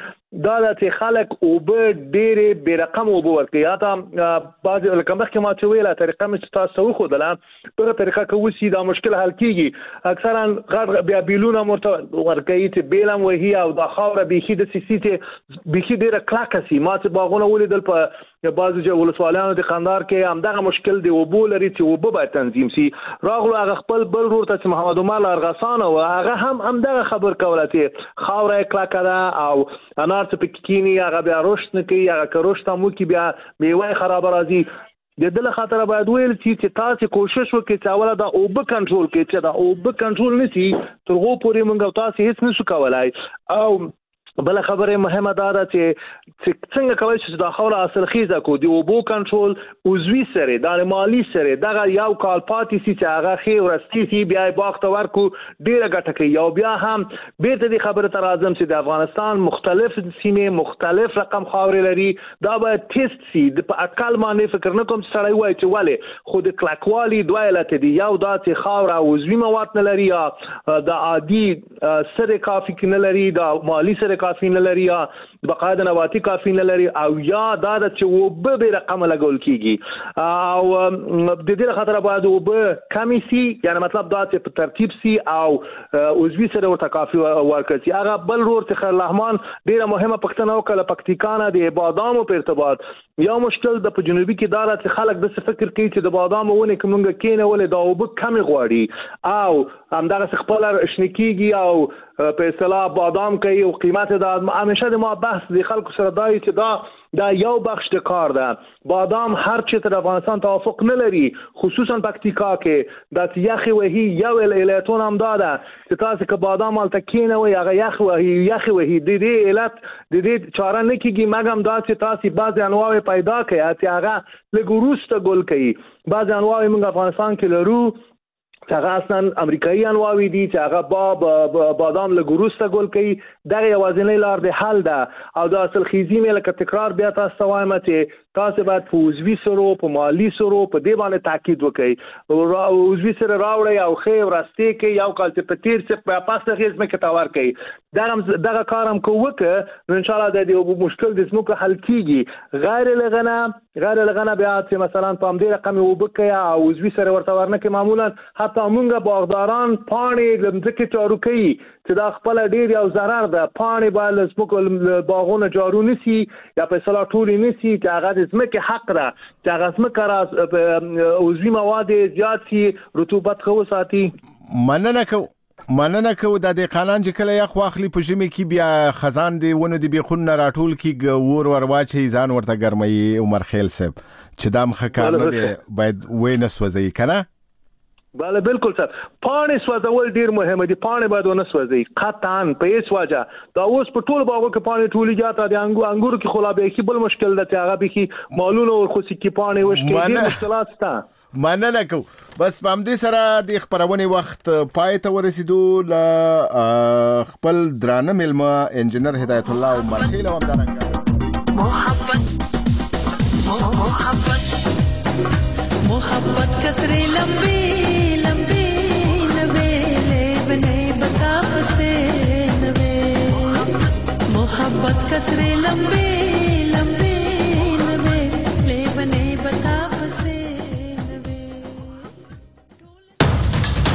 دا چې خلک او به ډېر به رقم او به ورکي یا ته بعض لکه مخکې ما چې ویله طریقه مې تاسو خو دله په طریقه کې وسی دا مشکل حل کیږي اکثرا غړ بیا بیلونه مرته ورکي چې بیلم وهي او د خاوره بيخي د سیسیته بيخي ډېر کلاکسي ما چې باغونه ولیدل په بعض ولسوالیانو د خاندار کې هم دغه مشکل دی او بول لري چې او به تنظیم سي راغلو هغه خپل بل ورور ته محمد عمر ارغسان او هغه هم دغه خبر کوله چې خاوره کلاکه ده او انار ته پکینی هغه بیا رشد نه کوي هغه کروشت مو کې بیا میوه خراب راځي د دل خاطر باید ویل چې تاسو کوشش وکړئ چې اوله دا او به کنټرول کړئ چې دا او به کنټرول نشي ترغه پورې موږ تاسو هیڅ نشو کولای او بل خبره مهمه ده چې څنګه کوي چې دا خاوره اصل خیزه کو دی او بو کنټرول عضوي سره د مالی سره دغه یو کال پاتې سي چې هغه خې ورستي سي بیا باغ ورکو ډیره ګټه کوي او بیا هم بیرته د خبره تر اعظم چې د افغانستان مختلف سیمه مختلف رقم خاورې لري دا باید ټیسټ سي د اقل معنی فکر نه کوم سړی وای چې والے خو د کلکوالي دوه علت دي یو دا چې خاوره عضوي مواد نه لري یا د عادي سره کافي نه لري دا مالی سره کافی نه لري یا بقایا د نباتي کافی نه لري او یا دا چې و به رقم لګول کیږي او د دې خاطر باید و به کمی سي یعنی مطلب دا چې په ترتیب سي او عضوي سره ورته کافی ورکړي هغه بل ور ته خلحمان ډیره مهمه پښتنه او کله پکتیکانه د بادامو په ارتباط یو مشکل د په جنوبي کې دارت چې خلک د فکر کوي چې د بادامو ونه کومګه کینه ولې دا و به کمی غواړي او همدغه خپل شنکیږي او په اصطلاح بادام کوي او قیمت دا همیشه د ما بحث د خلکو سره دای چې دا یو بخش د کار ده بادام هر چی تر افغانستان توافق نه لري خصوصا پکتیکا کې د یخي وهي یو الایتون هم داده چې تاسو که بادام مال تکینه وي هغه یخي وهي د دې علت د دې چاره نه کیږي مګم دا چې تاسو بعض انواع پیدا کړئ چې هغه لګوروسته ګل کوي بعض انواع موږ افغانستان کې لرو هغه اصلا امریکایي انواوي دي چې هغه بادام له ګروسته ګل کوي دغه یوازینی لار د حل ده او د اصل خیزی مې لکه تکرار بیا تاسو وایم چې تاسو باید په عضوي سره په مالی سره په دې باندې تاکید وکړئ او عضوي سره راوړی او خیر ورسته کې یو کال چې په تیر څه په پاسه خیز مې کتاور کوي دغه کارم کوو نو ان شاء الله د دې مشکل د زموږ حل کیږي غیر لغنه بیا چې مثلا په دې رقم وبکیا او عضوي سره ورته ورنه معمولا حتی مونږه باغداران پانی لمځکه چارو کوي چې دا خپل ډیر یو ضرر ده پانی باندې زموږ باغونه جارو نسی یا په اصطلاح ټولې نسی چې هغه د زمکه حق ده چې هغه زمکه را عضوي مواد زیات سي رطوبت خو ساتي مننه کو مننه کو د قانون چې کله یخ واخلي په ژمي کې بیا خزان دی ونه دی بخون راټول کی ور واچي ځان ورته ګرمي عمر خیل صاحب چې دا مخه کار نه دی باید وینه سوځي کنه بله بالکل سر پانې سوځول ډیر مهمه دي پانې باید ونه سوځي قطعاً په هیڅ وجه دا اوس په ټول باغو کې پانې ټولې جاته دي انګور کې خلابه کې بل مشکل ده چې هغه به کې مالونه او خوسي کې پانې وشکې ډیر مشکلات شته مننه کو بس په دې سره د خبرونه وخت پای ته ورسېدو ل خپل درانه ملما انجنیر هدایت الله او مرخیل او همدارنګ मोहब्बत कसरे लंबी लंबी नवेले बने बता से नवे मोहब्बत कसरे लंबी